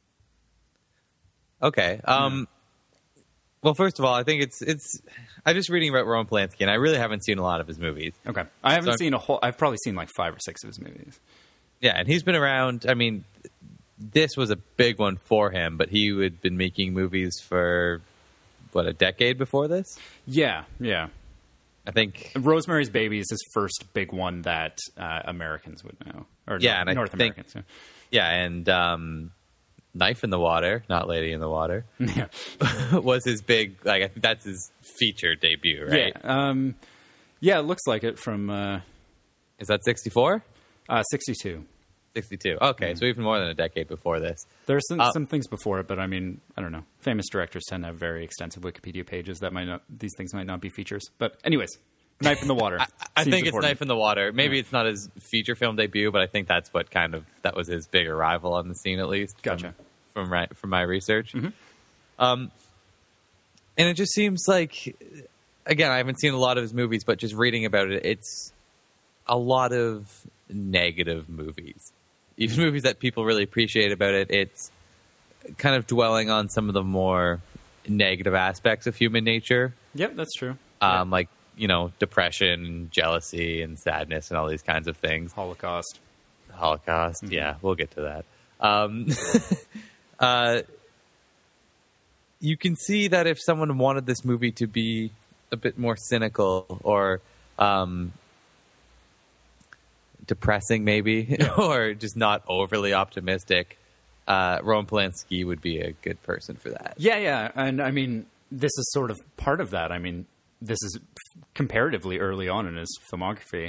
Okay. Well, first of all, I think it's. I'm just reading about Roman Polanski, and I really haven't seen a lot of his movies. Okay, I haven't seen I've probably seen like 5 or 6 of his movies. Yeah, and he's been around. I mean, this was a big one for him, but he had been making movies for a decade before this. Yeah. I think Rosemary's Baby is his first big one that Americans would know, or North Americans. Yeah, and Knife in the Water, not Lady in the Water, was his big. Like, I think that's his feature debut, right? Yeah, it looks like it. From is that 64? 62. 62. Okay, so even more than a decade before this. There's some things before it, but I mean, I don't know. Famous directors tend to have very extensive Wikipedia pages that these things might not be features. But anyways, Knife in the Water. I think it's Knife in the Water. Maybe it's not his feature film debut, but I think that's what that was his big arrival on the scene, at least. Gotcha. From my research. Mm-hmm. And it just seems like, again, I haven't seen a lot of his movies, but just reading about it, it's a lot of negative movies. Even movies that people really appreciate about it, it's kind of dwelling on some of the more negative aspects of human nature. Yep, that's true. Like, depression, jealousy, and sadness, and all these kinds of things. Holocaust. Mm-hmm. Yeah, we'll get to that. You can see that if someone wanted this movie to be a bit more cynical or depressing, maybe, or just not overly optimistic, Roman Polanski would be a good person for that. Yeah, and I mean, this is sort of part of that. I mean, this is comparatively early on in his filmography.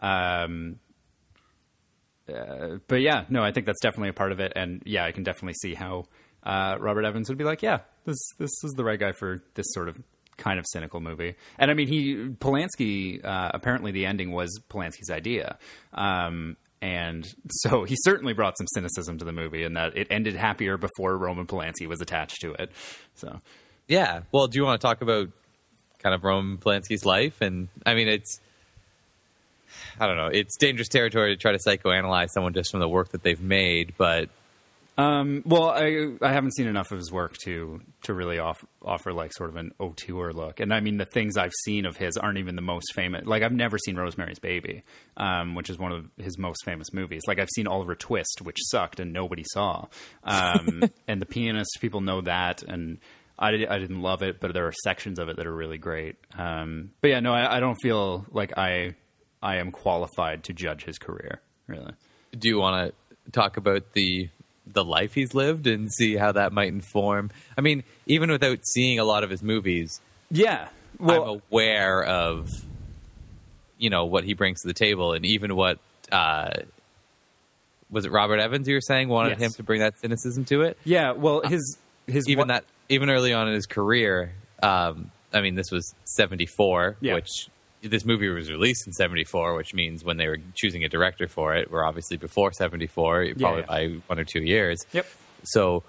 But yeah, no, I think that's definitely a part of it. And yeah, I can definitely see how Robert Evans would be like, yeah, this is the right guy for this sort of kind of cynical movie. And I mean, Polanski, apparently the ending was Polanski's idea. And so he certainly brought some cynicism to the movie, in that it ended happier before Roman Polanski was attached to it. So, yeah. Well, do you want to talk about kind of Roman Polanski's life? And I mean, I don't know, it's dangerous territory to try to psychoanalyze someone just from the work that they've made, but well, I haven't seen enough of his work to really offer like sort of an auteur look. And I mean, the things I've seen of his aren't even the most famous. Like, I've never seen Rosemary's Baby, which is one of his most famous movies. Like, I've seen Oliver Twist, which sucked and nobody saw. And The Pianist, people know that, and I didn't love it, but there are sections of it that are really great. But yeah, no, I don't feel like I am qualified to judge his career, really. Do you want to talk about the life he's lived and see how that might inform? I mean, even without seeing a lot of his movies, yeah, well, I'm aware of, what he brings to the table, and even what was it Robert Evans you were saying wanted him to bring that cynicism to it? Yeah, well, his even early on in his career, I mean, this was 1974, which this movie was released in 1974, which means when they were choosing a director for it, we're obviously before 1974, probably by 1 or 2 years. Yep. So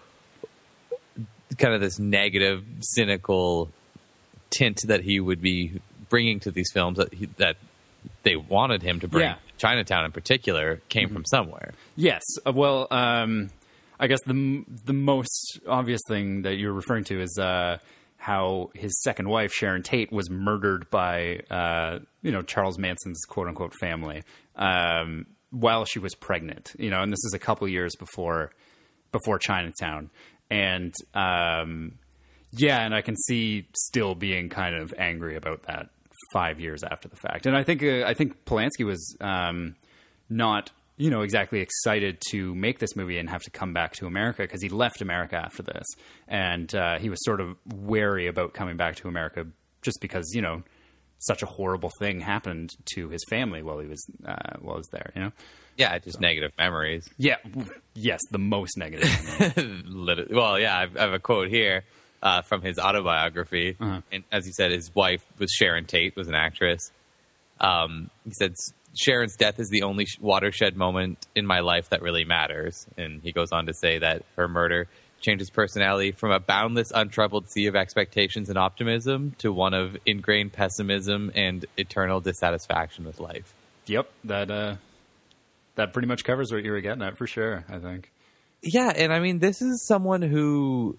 kind of this negative, cynical tint that he would be bringing to these films that they wanted him to bring, Chinatown in particular, came from somewhere. Yes. Well, I guess the most obvious thing that you're referring to is how his second wife, Sharon Tate, was murdered by, Charles Manson's quote unquote family, while she was pregnant, and this is a couple years before Chinatown. And, and I can see still being kind of angry about that 5 years after the fact. And I think Polanski was, not, exactly excited to make this movie and have to come back to America, because he left America after this. And he was sort of wary about coming back to America just because, such a horrible thing happened to his family while he was there, Yeah, just negative memories. Yeah. Yes, the most negative memories. Well, yeah, I have a quote here from his autobiography. Uh-huh. And as he said, his wife was Sharon Tate, was an actress. He said, Sharon's death is the only watershed moment in my life that really matters. And he goes on to say that her murder changed his personality from a boundless, untroubled sea of expectations and optimism to one of ingrained pessimism and eternal dissatisfaction with life. Yep, that pretty much covers what you were getting at, for sure, I think. Yeah, and I mean, this is someone who,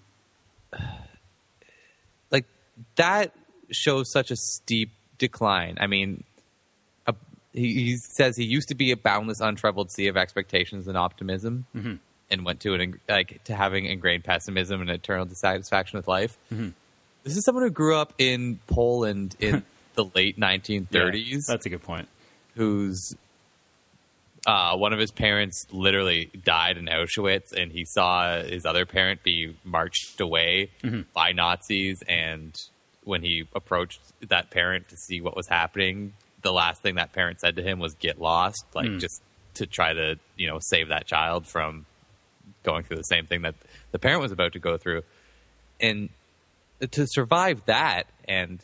like, that shows such a steep decline. I mean, he says he used to be a boundless, untroubled sea of expectations and optimism, and went to to having ingrained pessimism and eternal dissatisfaction with life. Mm-hmm. This is someone who grew up in Poland in the late 1930s. Yeah, that's a good point. Who's one of his parents literally died in Auschwitz, and he saw his other parent be marched away by Nazis. And when he approached that parent to see what was happening, the last thing that parent said to him was "get lost," just to try to, save that child from going through the same thing that the parent was about to go through. And to survive that and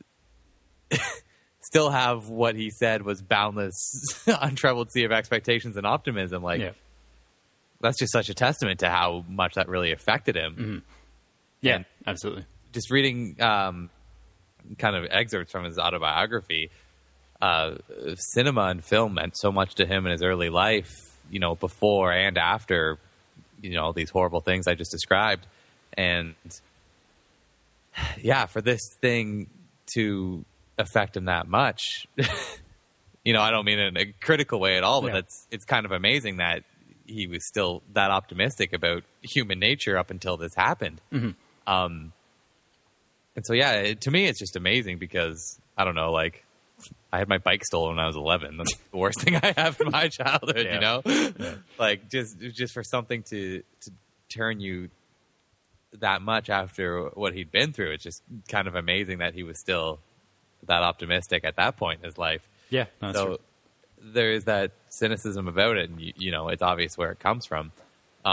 still have what he said was boundless, untroubled sea of expectations and optimism, that's just such a testament to how much that really affected him. Mm-hmm. Yeah, and absolutely. Just reading kind of excerpts from his autobiography, cinema and film meant so much to him in his early life, before and after, these horrible things I just described. And yeah, for this thing to affect him that much, I don't mean it in a critical way at all, but it's kind of amazing that he was still that optimistic about human nature up until this happened. Mm-hmm. And so, to me, it's just amazing because, I don't know, I had my bike stolen when I was 11. That's the worst thing I have in my childhood, Yeah. Just for something to turn you that much after what he'd been through. It's just kind of amazing that he was still that optimistic at that point in his life. Yeah. That's so true. There is that cynicism about it, and it's obvious where it comes from.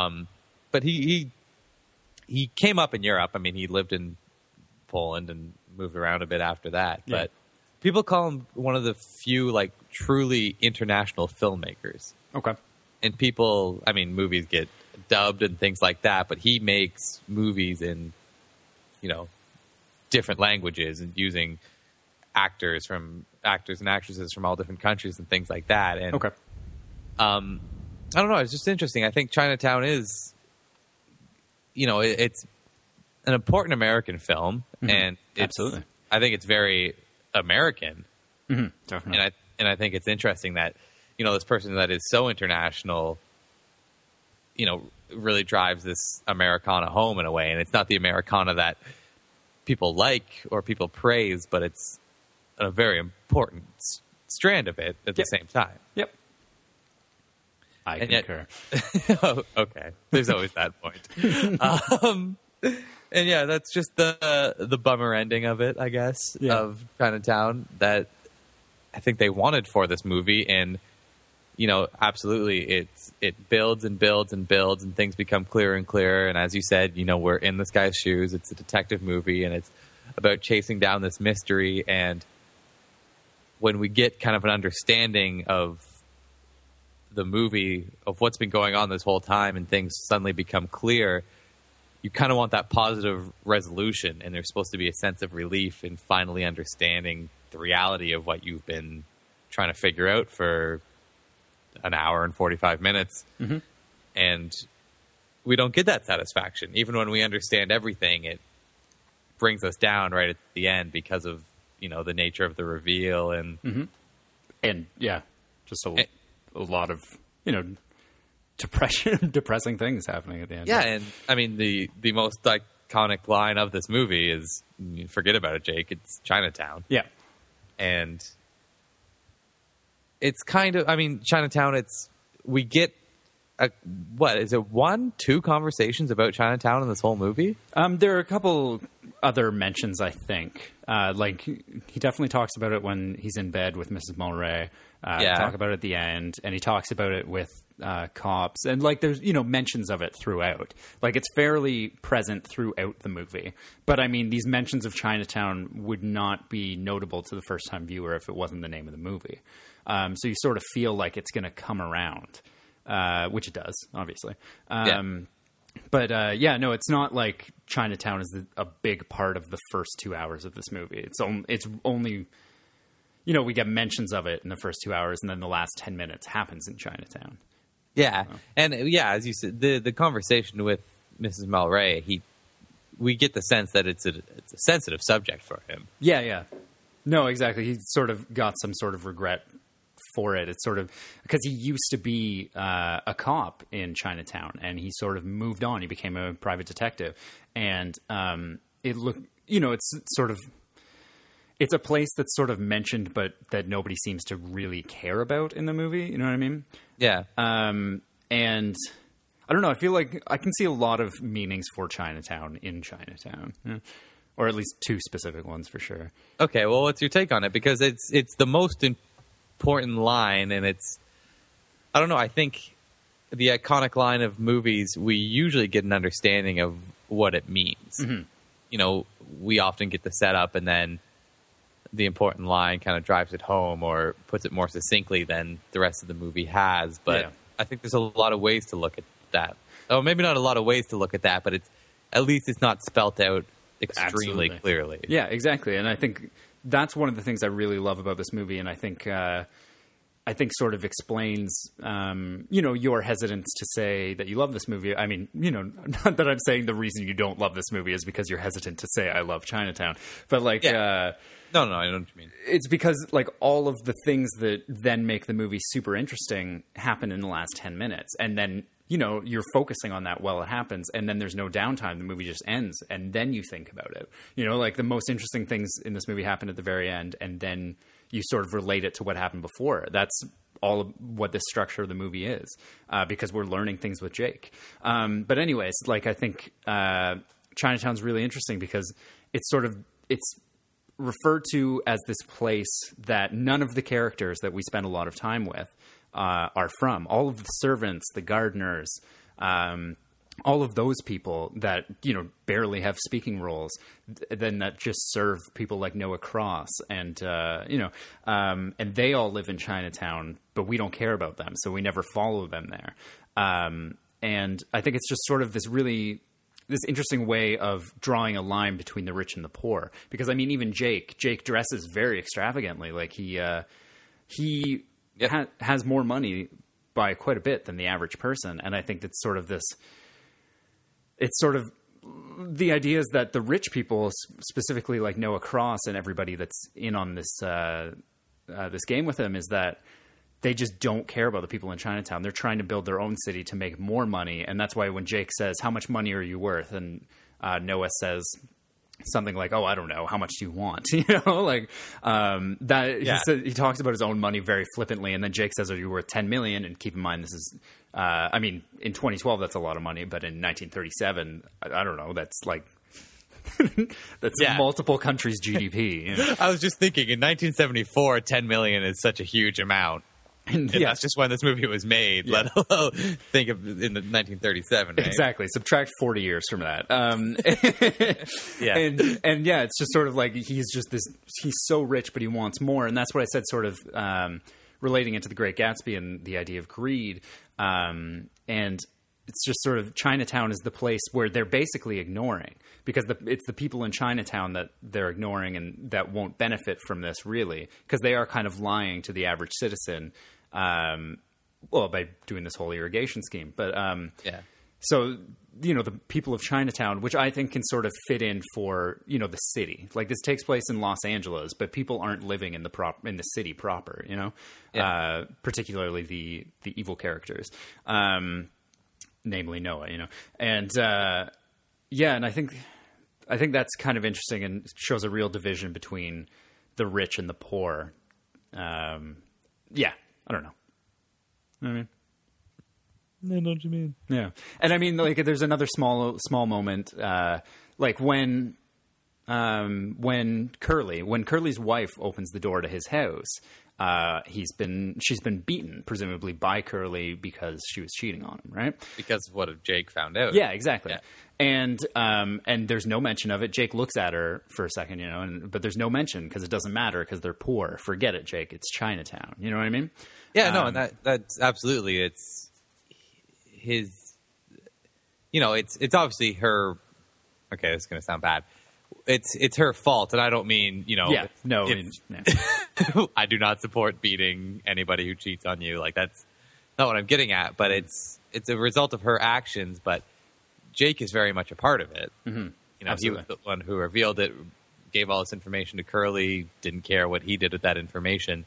But he came up in Europe. I mean, he lived in Poland and moved around a bit after that. Yeah. But people call him one of the few like truly international filmmakers. Okay. And people, I mean, movies get dubbed and things like that, but he makes movies in, different languages and using actors and actresses from all different countries and things like that. And Okay. I don't know. It's just interesting. I think Chinatown is, it's an important American film, and Absolutely. I think it's very American, Definitely. and I think it's interesting that this person that is so international, really drives this Americana home in a way, and it's not the Americana that people like or people praise, but it's a very important strand of it at the same time. Yep. I And yet- concur. Oh, okay. There's always that point. And yeah, that's just the bummer ending of it, I guess, of Chinatown that I think they wanted for this movie. And, absolutely it builds and builds and builds and things become clearer and clearer. And as you said, we're in this guy's shoes. It's a detective movie and it's about chasing down this mystery. And when we get kind of an understanding of the movie, of what's been going on this whole time, and things suddenly become clear, you kind of want that positive resolution, and there's supposed to be a sense of relief in finally understanding the reality of what you've been trying to figure out for an hour and 45 minutes. And we don't get that satisfaction. Even when we understand everything, it brings us down right at the end because of, the nature of the reveal. And And yeah, just a lot of, depressing things happening at the end. yeah, and I mean, the most iconic line of this movie is, forget about it, Jake, it's Chinatown. Yeah. And it's kind of, Chinatown, we get, what, is it 1-2 conversations about Chinatown in this whole movie? There are a couple other mentions, I think. He definitely talks about it when he's in bed with Mrs. Mulray. Talk about it at the end, and he talks about it with cops. And, there's, mentions of it throughout. It's fairly present throughout the movie. But, these mentions of Chinatown would not be notable to the first-time viewer if it wasn't the name of the movie. So you sort of feel like it's going to come around, which it does, obviously. But, no, it's not like Chinatown is a big part of the first 2 hours of this movie. It's only, we get mentions of it in the first 2 hours, and then the last 10 minutes happens in Chinatown. Yeah. And, as you said, the conversation with Mrs. Mulray, we get the sense that it's a sensitive subject for him. Yeah. No, exactly. He sort of got some sort of regret for it. It's sort of because he used to be a cop in Chinatown, and he sort of moved on. He became a private detective, and it's a place that's sort of mentioned, but that nobody seems to really care about in the movie. You know what I mean? Yeah. And I don't know. I feel like I can see a lot of meanings for Chinatown in Chinatown, or at least two specific ones for sure. Okay. Well, what's your take on it? Because it's the most important line, and I don't know. I think the iconic line of movies, we usually get an understanding of what it means. We often get the setup, and then the important line kind of drives it home or puts it more succinctly than the rest of the movie has. But I think there's a lot of ways to look at that. Oh, maybe not a lot of ways to look at that, but at least it's not spelt out extremely clearly. Yeah, exactly. And I think that's one of the things I really love about this movie, and I think sort of explains, your hesitance to say that you love this movie. I mean, not that I'm saying the reason you don't love this movie is because you're hesitant to say I love Chinatown, but No, I know what you mean. It's because all of the things that then make the movie super interesting happen in the last 10 minutes, and then you're focusing on that while it happens, and then there's no downtime. The movie just ends, and then you think about it. The most interesting things in this movie happen at the very end, and then you sort of relate it to what happened before. That's all of what the structure of the movie is, because we're learning things with Jake. But anyways, I think Chinatown's really interesting because it's referred to as this place that none of the characters that we spend a lot of time with are from. All of the servants, the gardeners, all of those people that, you know, barely have speaking roles, then that just serve people like Noah Cross and, you know, and they all live in Chinatown, but we don't care about them. So we never follow them there. And I think it's just sort of this interesting way of drawing a line between the rich and the poor. Because I mean, even Jake dresses very extravagantly. Like he has more money by quite a bit than the average person. And I think that's sort of the idea is that the rich people, specifically like Noah Cross and everybody that's in on this game with him, is that they just don't care about the people in Chinatown. They're trying to build their own city to make more money. And that's why when Jake says, how much money are you worth? And Noah says something like, oh, I don't know. How much do you want? You know, like he talks about his own money very flippantly. And then Jake says, are you worth 10 million? And keep in mind, this is, I mean, in 2012, that's a lot of money. But in 1937, I don't know. That's like, that's multiple countries' GDP. You know? I was just thinking in 1974, 10 million is such a huge amount. And that's just when this movie was made, let alone think of in the 1937. Right? Exactly. Subtract 40 years from that. And it's just sort of like he's so rich, but he wants more. And that's what I said, sort of relating it to The Great Gatsby and the idea of greed. And it's just sort of Chinatown is the place where they're basically ignoring, because it's the people in Chinatown that they're ignoring and that won't benefit from this really, because they are kind of lying to the average citizen, by doing this whole irrigation scheme. But so, you know, the people of Chinatown, which I think can sort of fit in for, you know, the city. Like this takes place in Los Angeles, but people aren't living in the city proper, you know, particularly the evil characters. Namely Noah, you know, and and I think that's kind of interesting and shows a real division between the rich and the poor. I don't know. You know what I mean? I know what you mean. Yeah, and I mean, like, there's another small moment, like when Curly's wife opens the door to his house. She's been beaten, presumably by Curly, because she was cheating on him, right? Because of what Jake found out. Yeah, exactly. Yeah. And there's no mention of it. Jake looks at her for a second, you know, but there's no mention because it doesn't matter because they're poor. Forget it, Jake. It's Chinatown. You know what I mean? Yeah, no, and that's absolutely, it's his, you know, it's obviously her. Okay, this is going to sound bad. It's her fault, and I don't mean, you know. Yeah, no. I do not support beating anybody who cheats on you. Like, that's not what I'm getting at. But it's a result of her actions. But Jake is very much a part of it. Mm-hmm. You know, Absolutely. He was the one who revealed it, gave all this information to Curly, didn't care what he did with that information.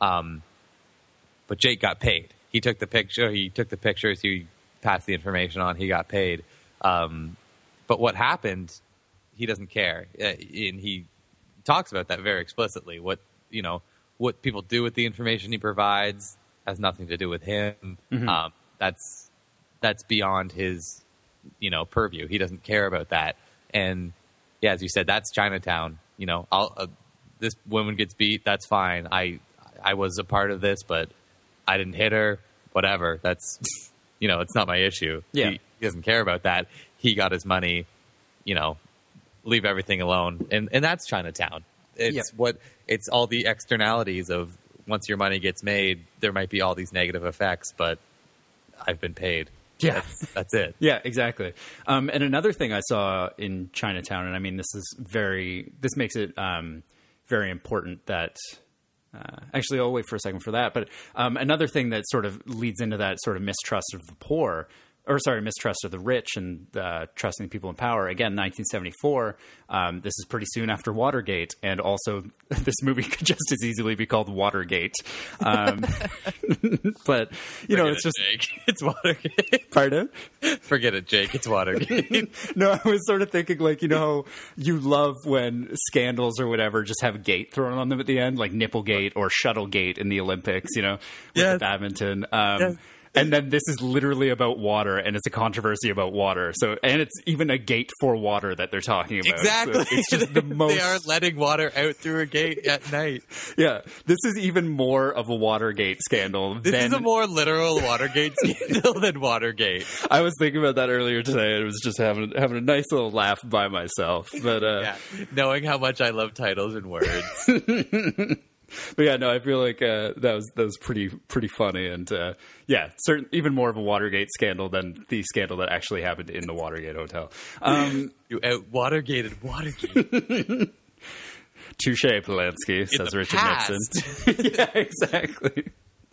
But Jake got paid. He took the picture. He took the pictures. He passed the information on. He got paid. But what happened? He doesn't care, and he talks about that very explicitly. What people do with the information he provides has nothing to do with him. Mm-hmm. That's beyond his, you know, purview. He doesn't care about that. And yeah, as you said, that's Chinatown. You know, this woman gets beat. That's fine. I was a part of this, but I didn't hit her. Whatever. That's, you know, it's not my issue. Yeah. He doesn't care about that. He got his money. You know. Leave everything alone, and that's Chinatown. It's all the externalities of once your money gets made, there might be all these negative effects, but I've been paid. Yeah, that's it. Yeah, exactly. And another thing I saw in Chinatown, and I mean, this makes it very important that. Actually, I'll wait for a second for that. But another thing that sort of leads into that sort of mistrust of the poor. Mistrust of the rich and trusting people in power. Again, 1974. This is pretty soon after Watergate, and also this movie could just as easily be called Watergate. But you know, it's just Jake. It's Watergate. Pardon? Forget it, Jake. It's Watergate. No, I was sort of thinking, like, you know, you love when scandals or whatever just have gate thrown on them at the end, like Nipplegate or Shuttlegate in the Olympics. You know, with the badminton. And then this is literally about water, and it's a controversy about water. So, and it's even a gate for water that they're talking about. Exactly. So it's just the most. They are letting water out through a gate at night. Yeah, this is even more of a Watergate scandal. This is a more literal Watergate scandal than Watergate. I was thinking about that earlier today, and it was just having a nice little laugh by myself. But yeah, knowing how much I love titles and words. But yeah, no, I feel like that was pretty funny, and yeah, even more of a Watergate scandal than the scandal that actually happened in the Watergate Hotel. You out Watergated Watergate. Touche, Polanski, says Richard Nixon. Yeah, exactly.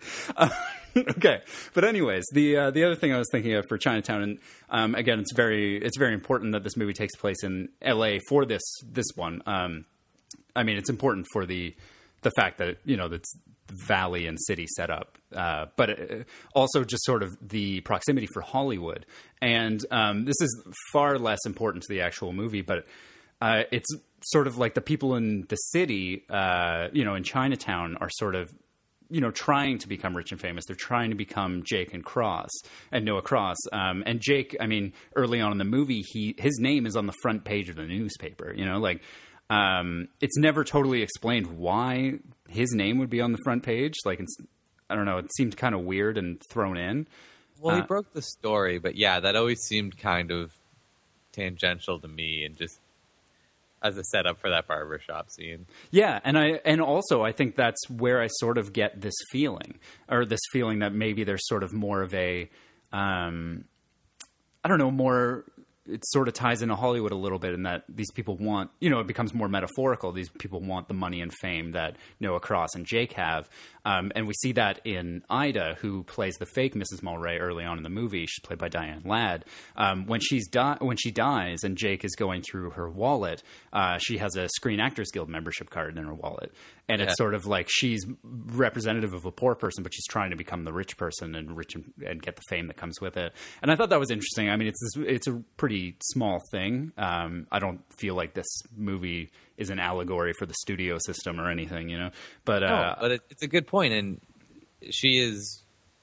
Okay, but anyways, the other thing I was thinking of for Chinatown, and again, it's very important that this movie takes place in L.A. for this one. I mean, it's important for the fact that, you know, that's valley and city setup, but also just sort of the proximity for Hollywood. And this is far less important to the actual movie, but it's sort of like the people in the city, you know, in Chinatown are sort of, you know, trying to become rich and famous. They're trying to become Jake and Noah Cross. And Jake, I mean, early on in the movie, his name is on the front page of the newspaper, you know, like, it's never totally explained why his name would be on the front page. Like, I don't know. It seemed kind of weird and thrown in. Well, he broke the story, but yeah, that always seemed kind of tangential to me, and just as a setup for that barbershop scene. Yeah, and also I think that's where I sort of get this feeling that maybe there's sort of more of a, I don't know, more. It sort of ties into Hollywood a little bit in that these people want, you know, it becomes more metaphorical. These people want the money and fame that Noah Cross and Jake have. And we see that in Ida, who plays the fake Mrs. Mulray early on in the movie. She's played by Diane Ladd. When she dies and Jake is going through her wallet, she has a Screen Actors Guild membership card in her wallet. And it's sort of like she's representative of a poor person, but she's trying to become the rich person and get the fame that comes with it. And I thought that was interesting. I mean, it's a pretty small thing. I don't feel like this movie is an allegory for the studio system or anything, you know. But but it's a good point. And she is.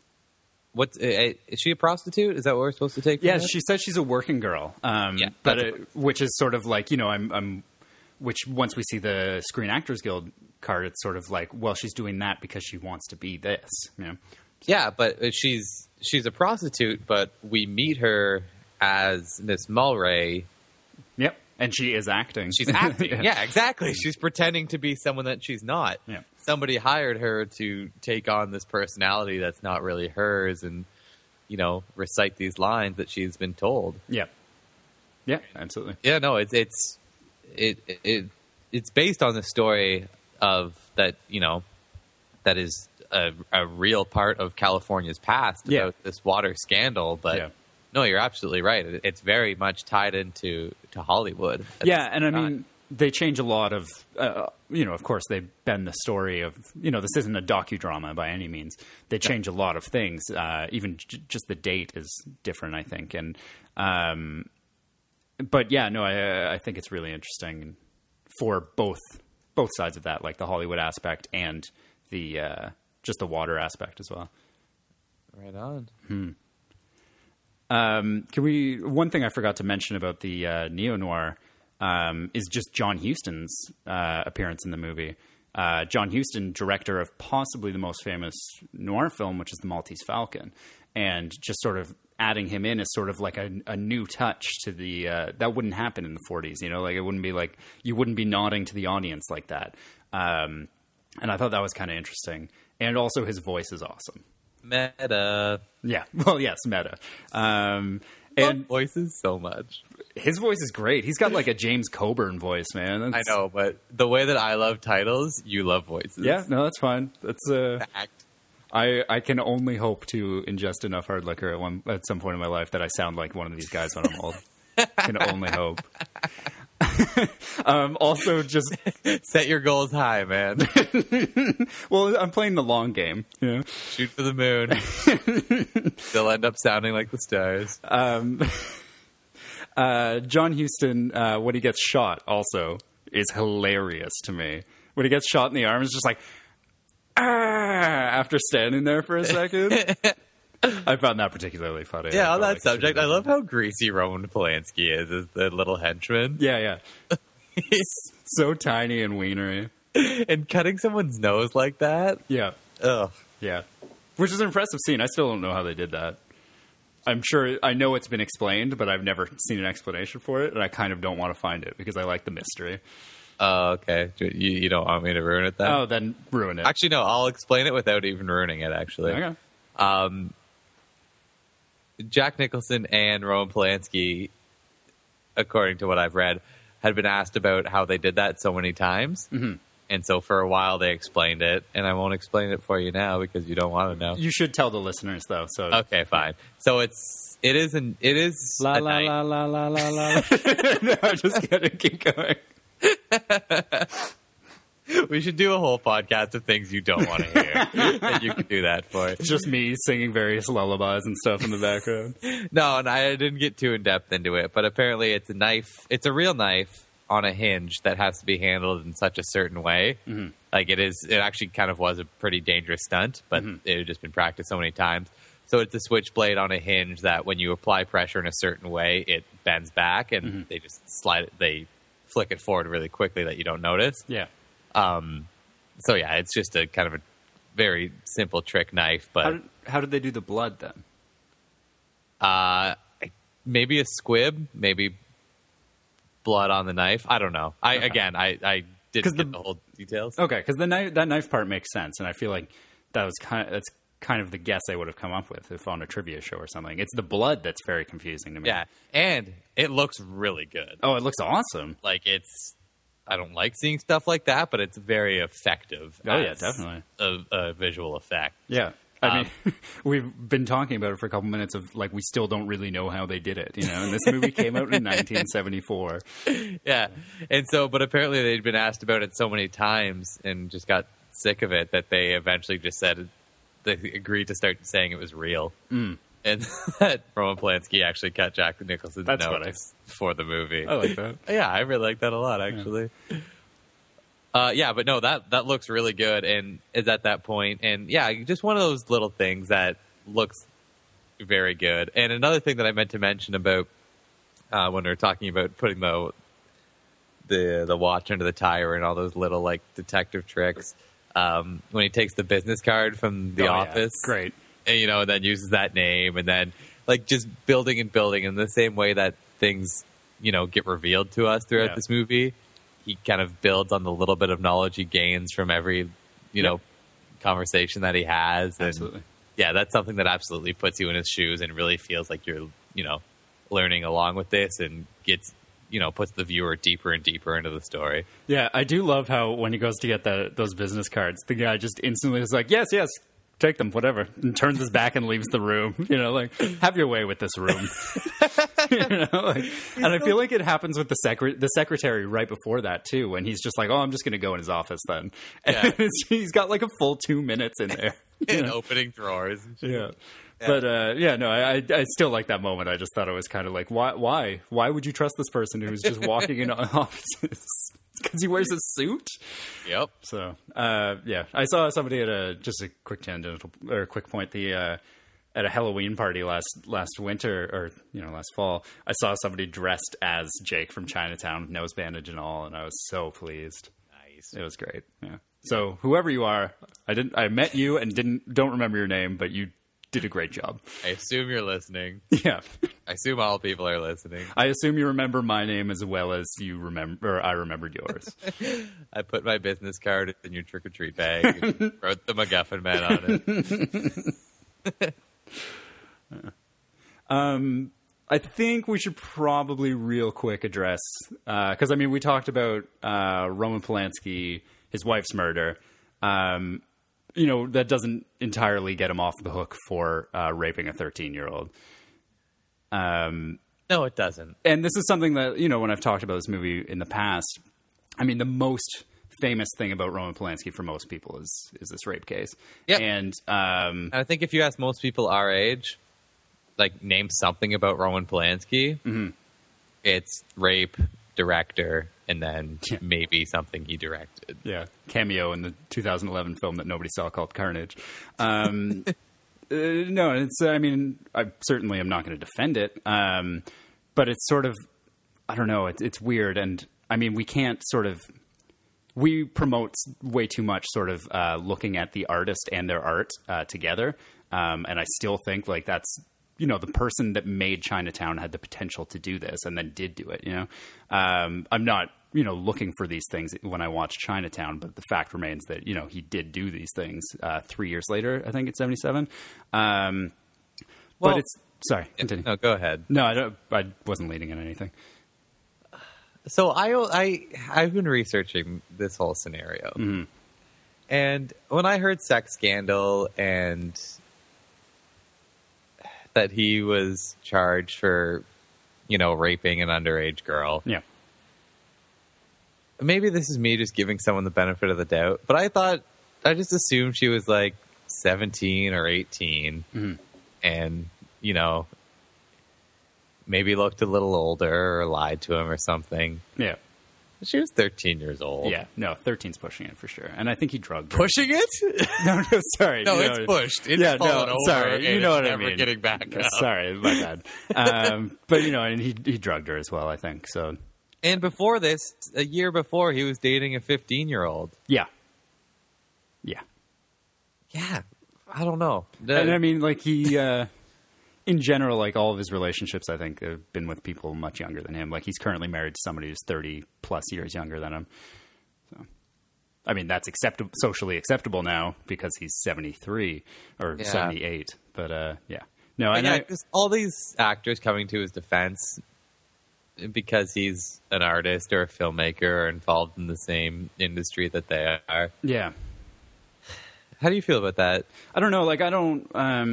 Is she a prostitute? Is that what we're supposed to take? Yeah, she says she's a working girl. Which is sort of like, you know, which once we see the Screen Actors Guild card, it's sort of like, well, she's doing that because she wants to be this, you know? Yeah, but she's a prostitute, but we meet her as Miss Mulray. Yep, and she is acting. She's acting. Yeah, exactly. She's pretending to be someone that she's not. Yeah. Somebody hired her to take on this personality that's not really hers, and, you know, recite these lines that she's been told. Yeah. Yeah, absolutely. Yeah, no, it's based on the story of that, you know, that is a real part of California's past about this water scandal. But no, you're absolutely right. It's very much tied into Hollywood. Yeah, and I mean, they change a lot of, you know, of course, they bend the story of, you know, this isn't a docudrama by any means. They change a lot of things. Even just the date is different, I think. And but yeah, no, I think it's really interesting for both sides of that, like the Hollywood aspect and the just the water aspect as well. Right on. One thing I forgot to mention about the neo-noir is just John Huston's appearance in the movie. John Huston, director of possibly the most famous noir film, which is The Maltese Falcon, and just sort of adding him in is sort of like a new touch to the that wouldn't happen in the 40s, you know, like it wouldn't be like you wouldn't be nodding to the audience like that. And I thought that was kind of interesting. And also his voice is awesome. Meta. Yeah. Well, yes, meta. And voices so much. His voice is great. He's got like a James Coburn voice, man. I know, but the way that I love titles, you love voices. Yeah, no, that's fine. That's fact. I can only hope to ingest enough hard liquor at some point in my life that I sound like one of these guys when I'm old. Can only hope. Also, just set your goals high, man. Well, I'm playing the long game. You know? Shoot for the moon. They'll end up sounding like the stars. John Huston, when he gets shot, also is hilarious to me. When he gets shot in the arm, it's just like, after standing there for a second. I found that particularly funny. Yeah, on that like, subject, I love how greasy Roman Polanski is as the little henchman. Yeah. He's so tiny and wienery. And cutting someone's nose like that? Yeah. Ugh. Yeah. Which is an impressive scene. I still don't know how they did that. I'm sure, I know it's been explained, but I've never seen an explanation for it, and I kind of don't want to find it because I like the mystery. Oh, okay. You don't want me to ruin it then? Oh, then ruin it. Actually, no, I'll explain it without even ruining it, actually. Okay. Jack Nicholson and Roman Polanski, according to what I've read, had been asked about how they did that so many times. Mm-hmm. And so for a while they explained it, and I won't explain it for you now because you don't want to know. You should tell the listeners though. So okay, fine. So it is la la la la la la la. No, I'm just kidding. Keep going. We should do a whole podcast of things you don't want to hear, and you can do that for. It's just me singing various lullabies and stuff in the background. No, and I didn't get too in depth into it, but apparently it's a knife. It's a real knife on a hinge that has to be handled in such a certain way. Mm-hmm. Like it actually kind of was a pretty dangerous stunt, but it had just been practiced so many times. So it's a switchblade on a hinge that when you apply pressure in a certain way, it bends back and they just they flick it forward really quickly that you don't notice. Yeah. So yeah, it's just a kind of a very simple trick knife, but how did they do the blood then? Maybe a squib, maybe blood on the knife. I don't know. I didn't get the whole details. Okay, because that knife part makes sense, and I feel like that's kind of the guess I would have come up with if on a trivia show or something. It's the blood that's very confusing to me. Yeah, and it looks really good. Oh, it looks awesome. Like I don't like seeing stuff like that, but it's very effective. Oh yeah, definitely a visual effect. Yeah. I mean, we've been talking about it for a couple minutes of like we still don't really know how they did it, you know. And this movie came out in 1974. Yeah, and so, but apparently they'd been asked about it so many times and just got sick of it that they eventually just said they agreed to start saying it was real. And that Roman Polanski actually cut Jack Nicholson's notes for the movie. I like that. Yeah, I really like that a lot, actually. Yeah, but no, that looks really good and is at that point. And yeah, just one of those little things that looks very good. And another thing that I meant to mention about when we were talking about putting the watch under the tire and all those little like detective tricks, when he takes the business card from the office. Yeah. Great. And, you know, and then uses that name and then like just building and building in the same way that things, you know, get revealed to us throughout this movie. He kind of builds on the little bit of knowledge he gains from every, you know, conversation that he has. And absolutely. Yeah, that's something that absolutely puts you in his shoes and really feels like you're, you know, learning along with this and gets, you know, puts the viewer deeper and deeper into the story. Yeah, I do love how when he goes to get those business cards, the guy just instantly is like, yes, take them, whatever, and turns his back and leaves the room. You know, like, have your way with this room. You know, like, and I feel like it happens with the secretary right before that too, when he's just like, oh, I'm just going to go in his office then. And he's got like a full 2 minutes in there. And opening drawers. And shit. Yeah. But I still like that moment. I just thought it was kind of like, why would you trust this person who's just walking in offices? Because he wears a suit. Yep. So I saw somebody at just a quick tangential or a quick point. At a Halloween party last winter or last fall, I saw somebody dressed as Jake from Chinatown, nose bandage and all, and I was so pleased. Nice. It was great. Yeah. So whoever you are, I met you and don't remember your name, but you did a great job. I assume you're listening. Yeah. I assume all people are listening. I assume you remember my name as well as I remembered yours. I put my business card in your trick-or-treat bag and wrote the MacGuffin Man on it. I think we should probably real quick address, because, I mean, we talked about Roman Polanski, his wife's murder. That doesn't entirely get him off the hook for raping a 13-year-old. No, it doesn't. And this is something that, when I've talked about this movie in the past, I mean, the most famous thing about Roman Polanski for most people is this rape case. Yeah. And I think if you ask most people our age, like, name something about Roman Polanski, it's rape, director, and then maybe something he directed. Yeah, cameo in the 2011 film that nobody saw called Carnage. no, it's. I mean, I certainly am not going to defend it, but it's sort of. I don't know. It's weird, and I mean, we can't sort of. We promote way too much, sort of looking at the artist and their art together, and I still think like that's. The person that made Chinatown had the potential to do this, and then did do it. I'm not. Looking for these things when I watch Chinatown, but the fact remains that, he did do these things 3 years later, I think it's 77. But it's, sorry, continue. No, go ahead. No, I wasn't leading in anything. So I've been researching this whole scenario. Mm-hmm. And when I heard sex scandal and that he was charged for, raping an underage girl. Yeah. Maybe this is me just giving someone the benefit of the doubt, but I just assumed she was like 17 or 18 and, maybe looked a little older or lied to him or something. Yeah. She was 13 years old. Yeah. No, 13's pushing it for sure. And I think he drugged her. Pushing it? No, sorry. No, it's pushed. It's fallen over. Sorry. You know what I mean. Never getting back up. Sorry, my bad. But, and he drugged her as well, I think, so... And before this, a year before, he was dating a 15-year-old. Yeah. Yeah. Yeah. I don't know. And I mean, like, he, in general, like, all of his relationships, I think, have been with people much younger than him. Like, he's currently married to somebody who's 30-plus years younger than him. So, I mean, that's socially acceptable now because he's 73 or 78. But, yeah. No, and all these actors coming to his defense... because he's an artist or a filmmaker or involved in the same industry that they are. Yeah. How do you feel about that? I don't know. Like, I don't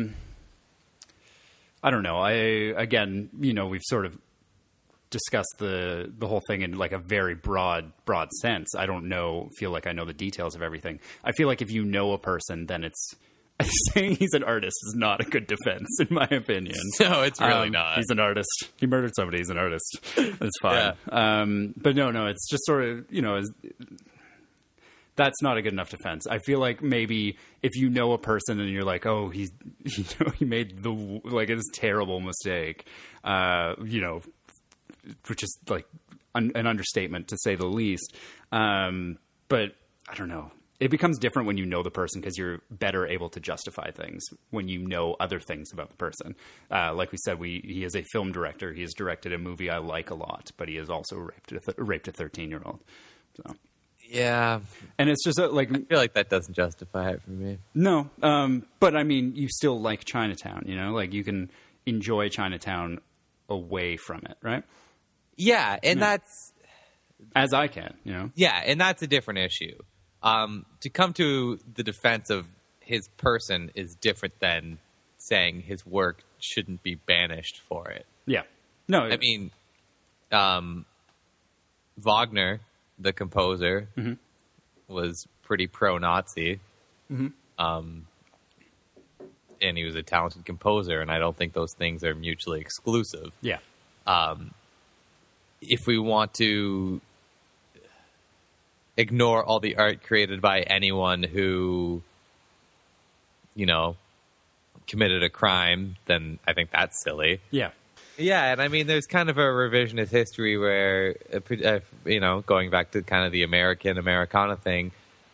know. Again, we've sort of discussed the whole thing in like a very broad sense. I don't feel like I know the details of everything. I feel like if you know a person, then it's, saying he's an artist is not a good defense, in my opinion. No, it's really not. He's an artist. He murdered somebody. He's an artist. It's fine. Yeah. But no, it's just sort of, that's not a good enough defense. I feel like maybe if you know a person and you're like, oh, he made this terrible mistake, which is like an understatement to say the least. But I don't know. It becomes different when you know the person because you're better able to justify things when you know other things about the person. Like we said, he is a film director. He has directed a movie I like a lot, but he has also raped a 13-year-old. So. Yeah. And it's just like... I feel like that doesn't justify it for me. No. But I mean, you still like Chinatown, Like you can enjoy Chinatown away from it, right? Yeah, and that's... As I can, Yeah, and that's a different issue. To come to the defense of his person is different than saying his work shouldn't be banished for it. Yeah. No. I mean, Wagner, the composer, was pretty pro-Nazi. Mm-hmm. And he was a talented composer, and I don't think those things are mutually exclusive. Yeah. If we want to ignore all the art created by anyone who, committed a crime, then I think that's silly. Yeah. Yeah, and I mean, there's kind of a revisionist history where, going back to kind of the Americana thing,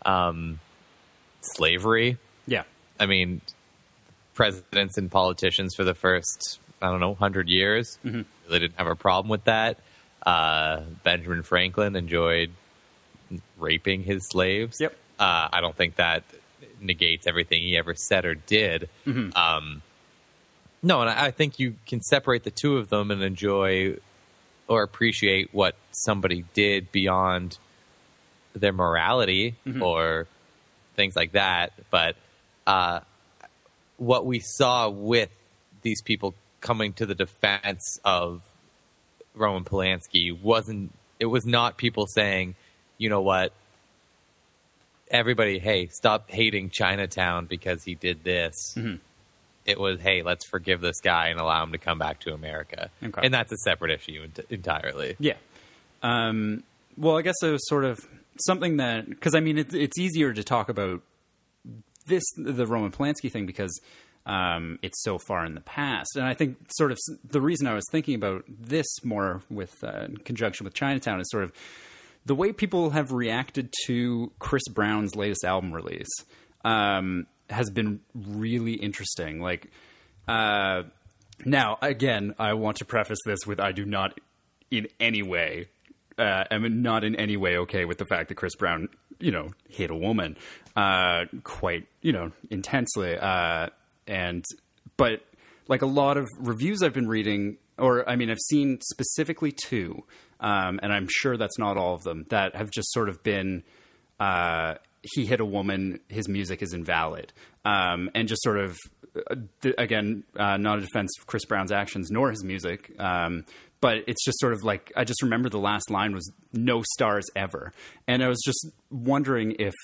slavery. Yeah. I mean, presidents and politicians for the first, 100 years, they didn't have a problem with that. Benjamin Franklin enjoyed raping his slaves. Yep. I don't think that negates everything he ever said or did. No, and I think you can separate the two of them and enjoy or appreciate what somebody did beyond their morality or things like that. But what we saw with these people coming to the defense of Roman Polanski was not people saying, you know what, everybody, hey, stop hating Chinatown because he did this. It was, hey, let's forgive this guy and allow him to come back to America. Okay. And that's a separate issue entirely. Yeah. Well, I guess it was sort of something that, because I mean, it's easier to talk about the Roman Polanski thing because it's so far in the past. And I think sort of the reason I was thinking about this more with in conjunction with Chinatown is sort of the way people have reacted to Chris Brown's latest album release has been really interesting. Like, now, again, I want to preface this with I do not in any way, am not in any way okay with the fact that Chris Brown, hit a woman quite, intensely. But like a lot of reviews I've been reading, I've seen specifically two, and I'm sure that's not all of them, that have just sort of been, he hit a woman, his music is invalid. And just sort of, again, not a defense of Chris Brown's actions nor his music. But it's just sort of like, I just remember the last line was no stars ever. And I was just wondering if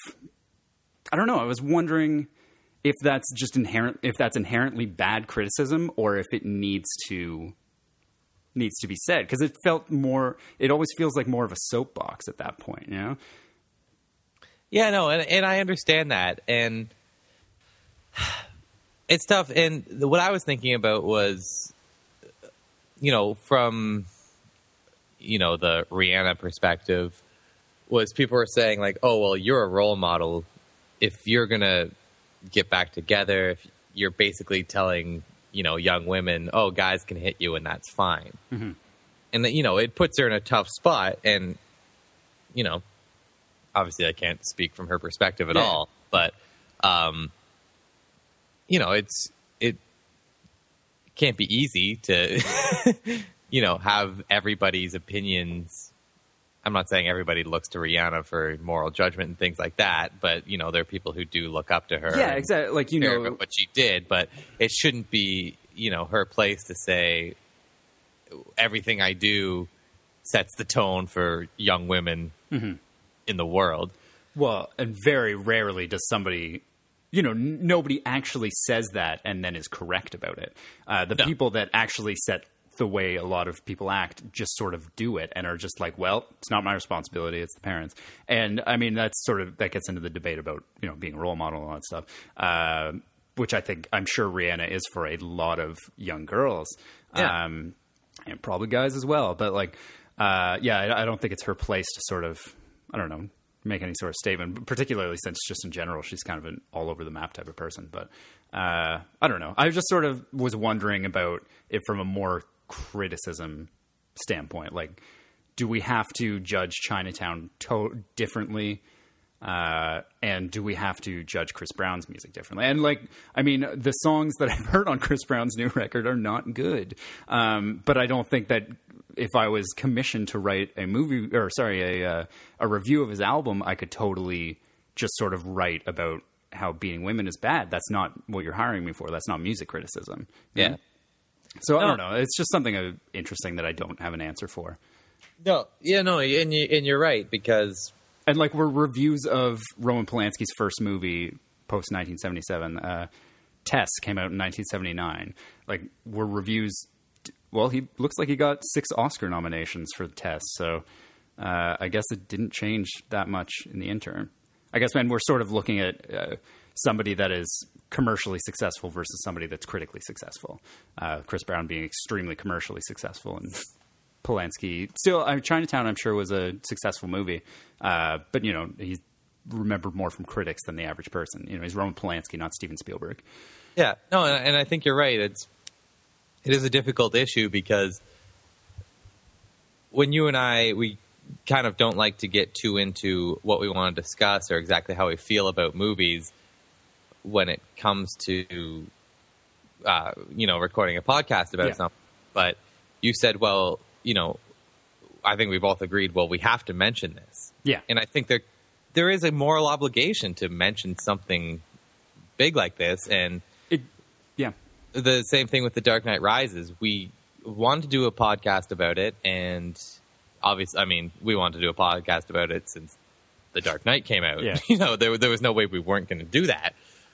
that's just inherently bad criticism, or if it needs to be said. Because it always feels like more of a soapbox at that point, Yeah, no, and I understand that. And it's tough. And what I was thinking about was, from, the Rihanna perspective, was people were saying like, oh, well, you're a role model. If you're going to get back together, if you're basically telling, young women, oh, guys can hit you and that's fine. Mm-hmm. And that, it puts her in a tough spot. And, obviously I can't speak from her perspective at all, but, it can't be easy to, have everybody's opinions. I'm not saying everybody looks to Rihanna for moral judgment and things like that, but, there are people who do look up to her. Yeah, exactly. Like, about what she did, but it shouldn't be, her place to say everything I do sets the tone for young women in the world. Well, and very rarely does somebody, nobody actually says that and then is correct about it. People that actually set the way a lot of people act just sort of do it and are just like, well, it's not my responsibility, it's the parents. And I mean, that gets into the debate about, being a role model and all that stuff, which I'm sure Rihanna is for a lot of young girls, and probably guys as well. But like, I don't think it's her place to sort of, I don't know, make any sort of statement, particularly since just in general, she's kind of an all over the map type of person. But I don't know. I just sort of was wondering about it from a more criticism standpoint. Like, do we have to judge Chinatown differently? And do we have to judge Chris Brown's music differently? And like, I mean, the songs that I've heard on Chris Brown's new record are not good. But I don't think that if I was commissioned to write a review of his album, I could totally just sort of write about how beating women is bad. That's not what you're hiring me for. That's not music criticism. Yeah. So I don't know. It's just something interesting that I don't have an answer for. No. Yeah, no. And you're right, because... And like, we're reviews of Roman Polanski's first movie post 1977. Tess came out in 1979. Like, we're reviews... Well, he looks like he got 6 Oscar nominations for Tess, so I guess it didn't change that much in the interim. I guess when we're sort of looking at somebody that is commercially successful versus somebody that's critically successful. Chris Brown being extremely commercially successful, and Polanski still. Chinatown, I'm sure, was a successful movie, but he's remembered more from critics than the average person. He's Roman Polanski, not Steven Spielberg. Yeah, no, and I think you're right. It is a difficult issue because when you and we kind of don't like to get too into what we want to discuss or exactly how we feel about movies when it comes to, recording a podcast about something. But you said, well, I think we both agreed, well, we have to mention this. Yeah. And I think there is a moral obligation to mention something big like this. And the same thing with The Dark Knight Rises. We wanted to do a podcast about it, and obviously, I mean, we wanted to do a podcast about it since The Dark Knight came out. Yeah. There was no way we weren't going to do that.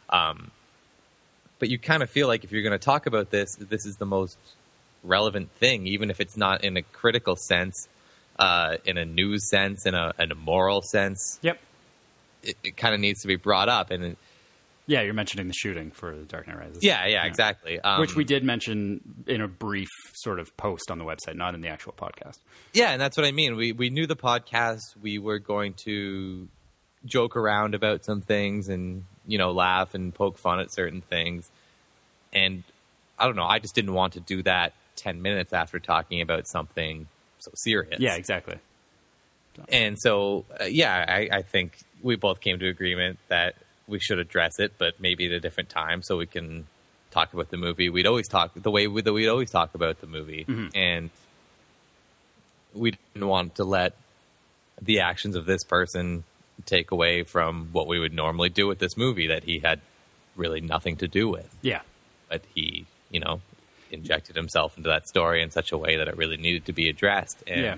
But you kind of feel like if you're going to talk about this is the most relevant thing, even if it's not in a critical sense, in a news sense, in a moral sense. Yep. It kind of needs to be brought up. And Yeah, you're mentioning the shooting for The Dark Knight Rises. Yeah, exactly. Which we did mention in a brief sort of post on the website, not in the actual podcast. Yeah, and that's what I mean. We knew the podcast. We were going to joke around about some things and, laugh and poke fun at certain things. And I don't know, I just didn't want to do that 10 minutes after talking about something so serious. Yeah, exactly. And so, I think we both came to agreement that we should address it, but maybe at a different time so we can talk about the movie. We'd always talk the way that we'd always talk about the movie. Mm-hmm. And we didn't want to let the actions of this person take away from what we would normally do with this movie that he had really nothing to do with. Yeah. But he, injected himself into that story in such a way that it really needed to be addressed. And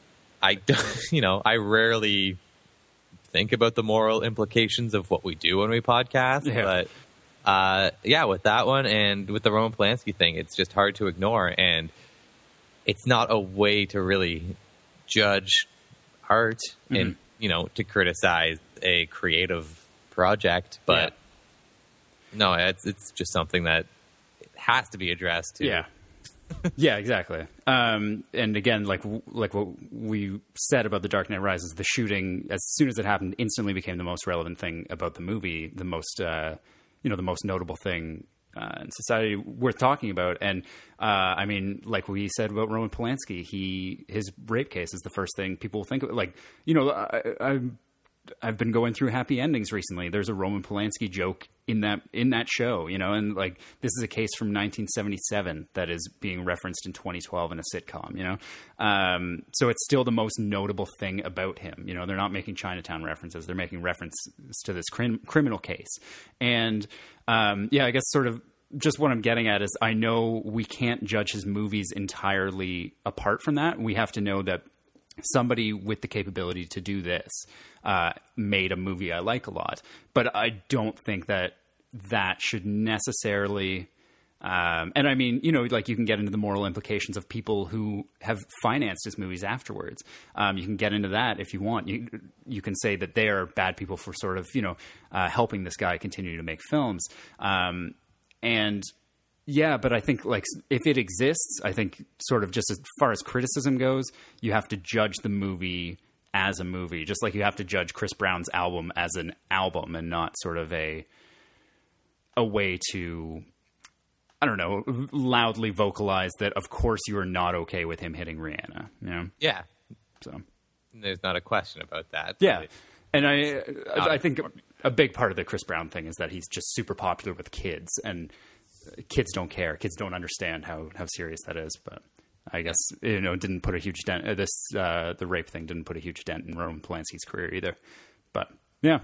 I rarely think about the moral implications of what we do when we podcast, but with that one and with the Roman Polanski thing, it's just hard to ignore, and it's not a way to really judge art and to criticize a creative project, but no, it's just something that has to be addressed too. Yeah, exactly. And again, like what we said about The Dark Knight Rises, the shooting, as soon as it happened, instantly became the most relevant thing about the movie, the most, the most notable thing in society worth talking about. And like we said about Roman Polanski, his rape case is the first thing people think of. Like, I've been going through Happy Endings recently. There's a Roman Polanski joke in that show, and like this is a case from 1977 that is being referenced in 2012 in a sitcom, so it's still the most notable thing about him. They're not making Chinatown references. They're making references to this criminal case. And I guess sort of just what I'm getting at is I know we can't judge his movies entirely apart from that. We have to know that somebody with the capability to do this made a movie I like a lot. But I don't think that should necessarily... and I mean, like you can get into the moral implications of people who have financed his movies afterwards. You can get into that if you want. You can say that they are bad people for sort of, helping this guy continue to make films. But I think like if it exists, I think sort of just as far as criticism goes, you have to judge the movie as a movie, just like you have to judge Chris Brown's album as an album and not sort of a way to, I don't know, loudly vocalize that of course you are not okay with him hitting Rihanna. Yeah. So there's not a question about that. Yeah. And I think a big part of the Chris Brown thing is that he's just super popular with kids, and kids don't care. Kids don't understand how serious that is. But I guess, it didn't put a huge dent. The rape thing didn't put a huge dent in Roman Polanski's career either. But yeah,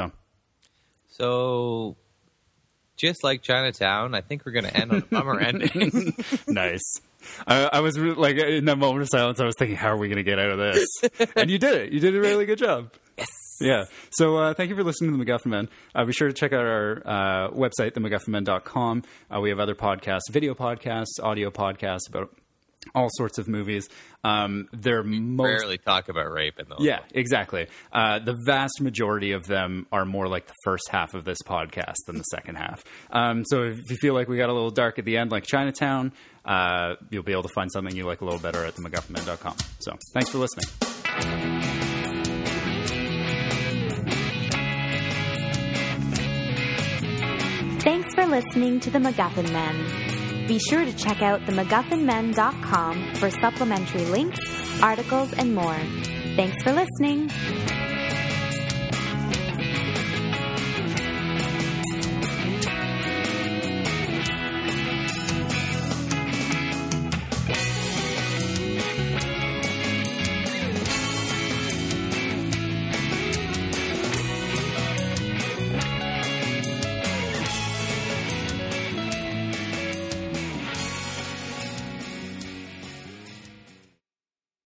so just like Chinatown, I think we're going to end on a bummer ending. Nice. I was like, in that moment of silence, I was thinking, how are we going to get out of this? And you did it. You did a really good job. Yes. Yeah. So thank you for listening to The MacGuffin Men. Be sure to check out our website, themacguffinmen.com. We have other podcasts, video podcasts, audio podcasts about all sorts of movies. Rarely talk about rape in those. Yeah, exactly. The vast majority of them are more like the first half of this podcast than the second half. So if you feel like we got a little dark at the end, like Chinatown, you'll be able to find something you like a little better at themacguffinmen.com. So thanks for listening. Thanks for listening to The MacGuffin Men. Be sure to check out themacguffinmen.com for supplementary links, articles, and more. Thanks for listening.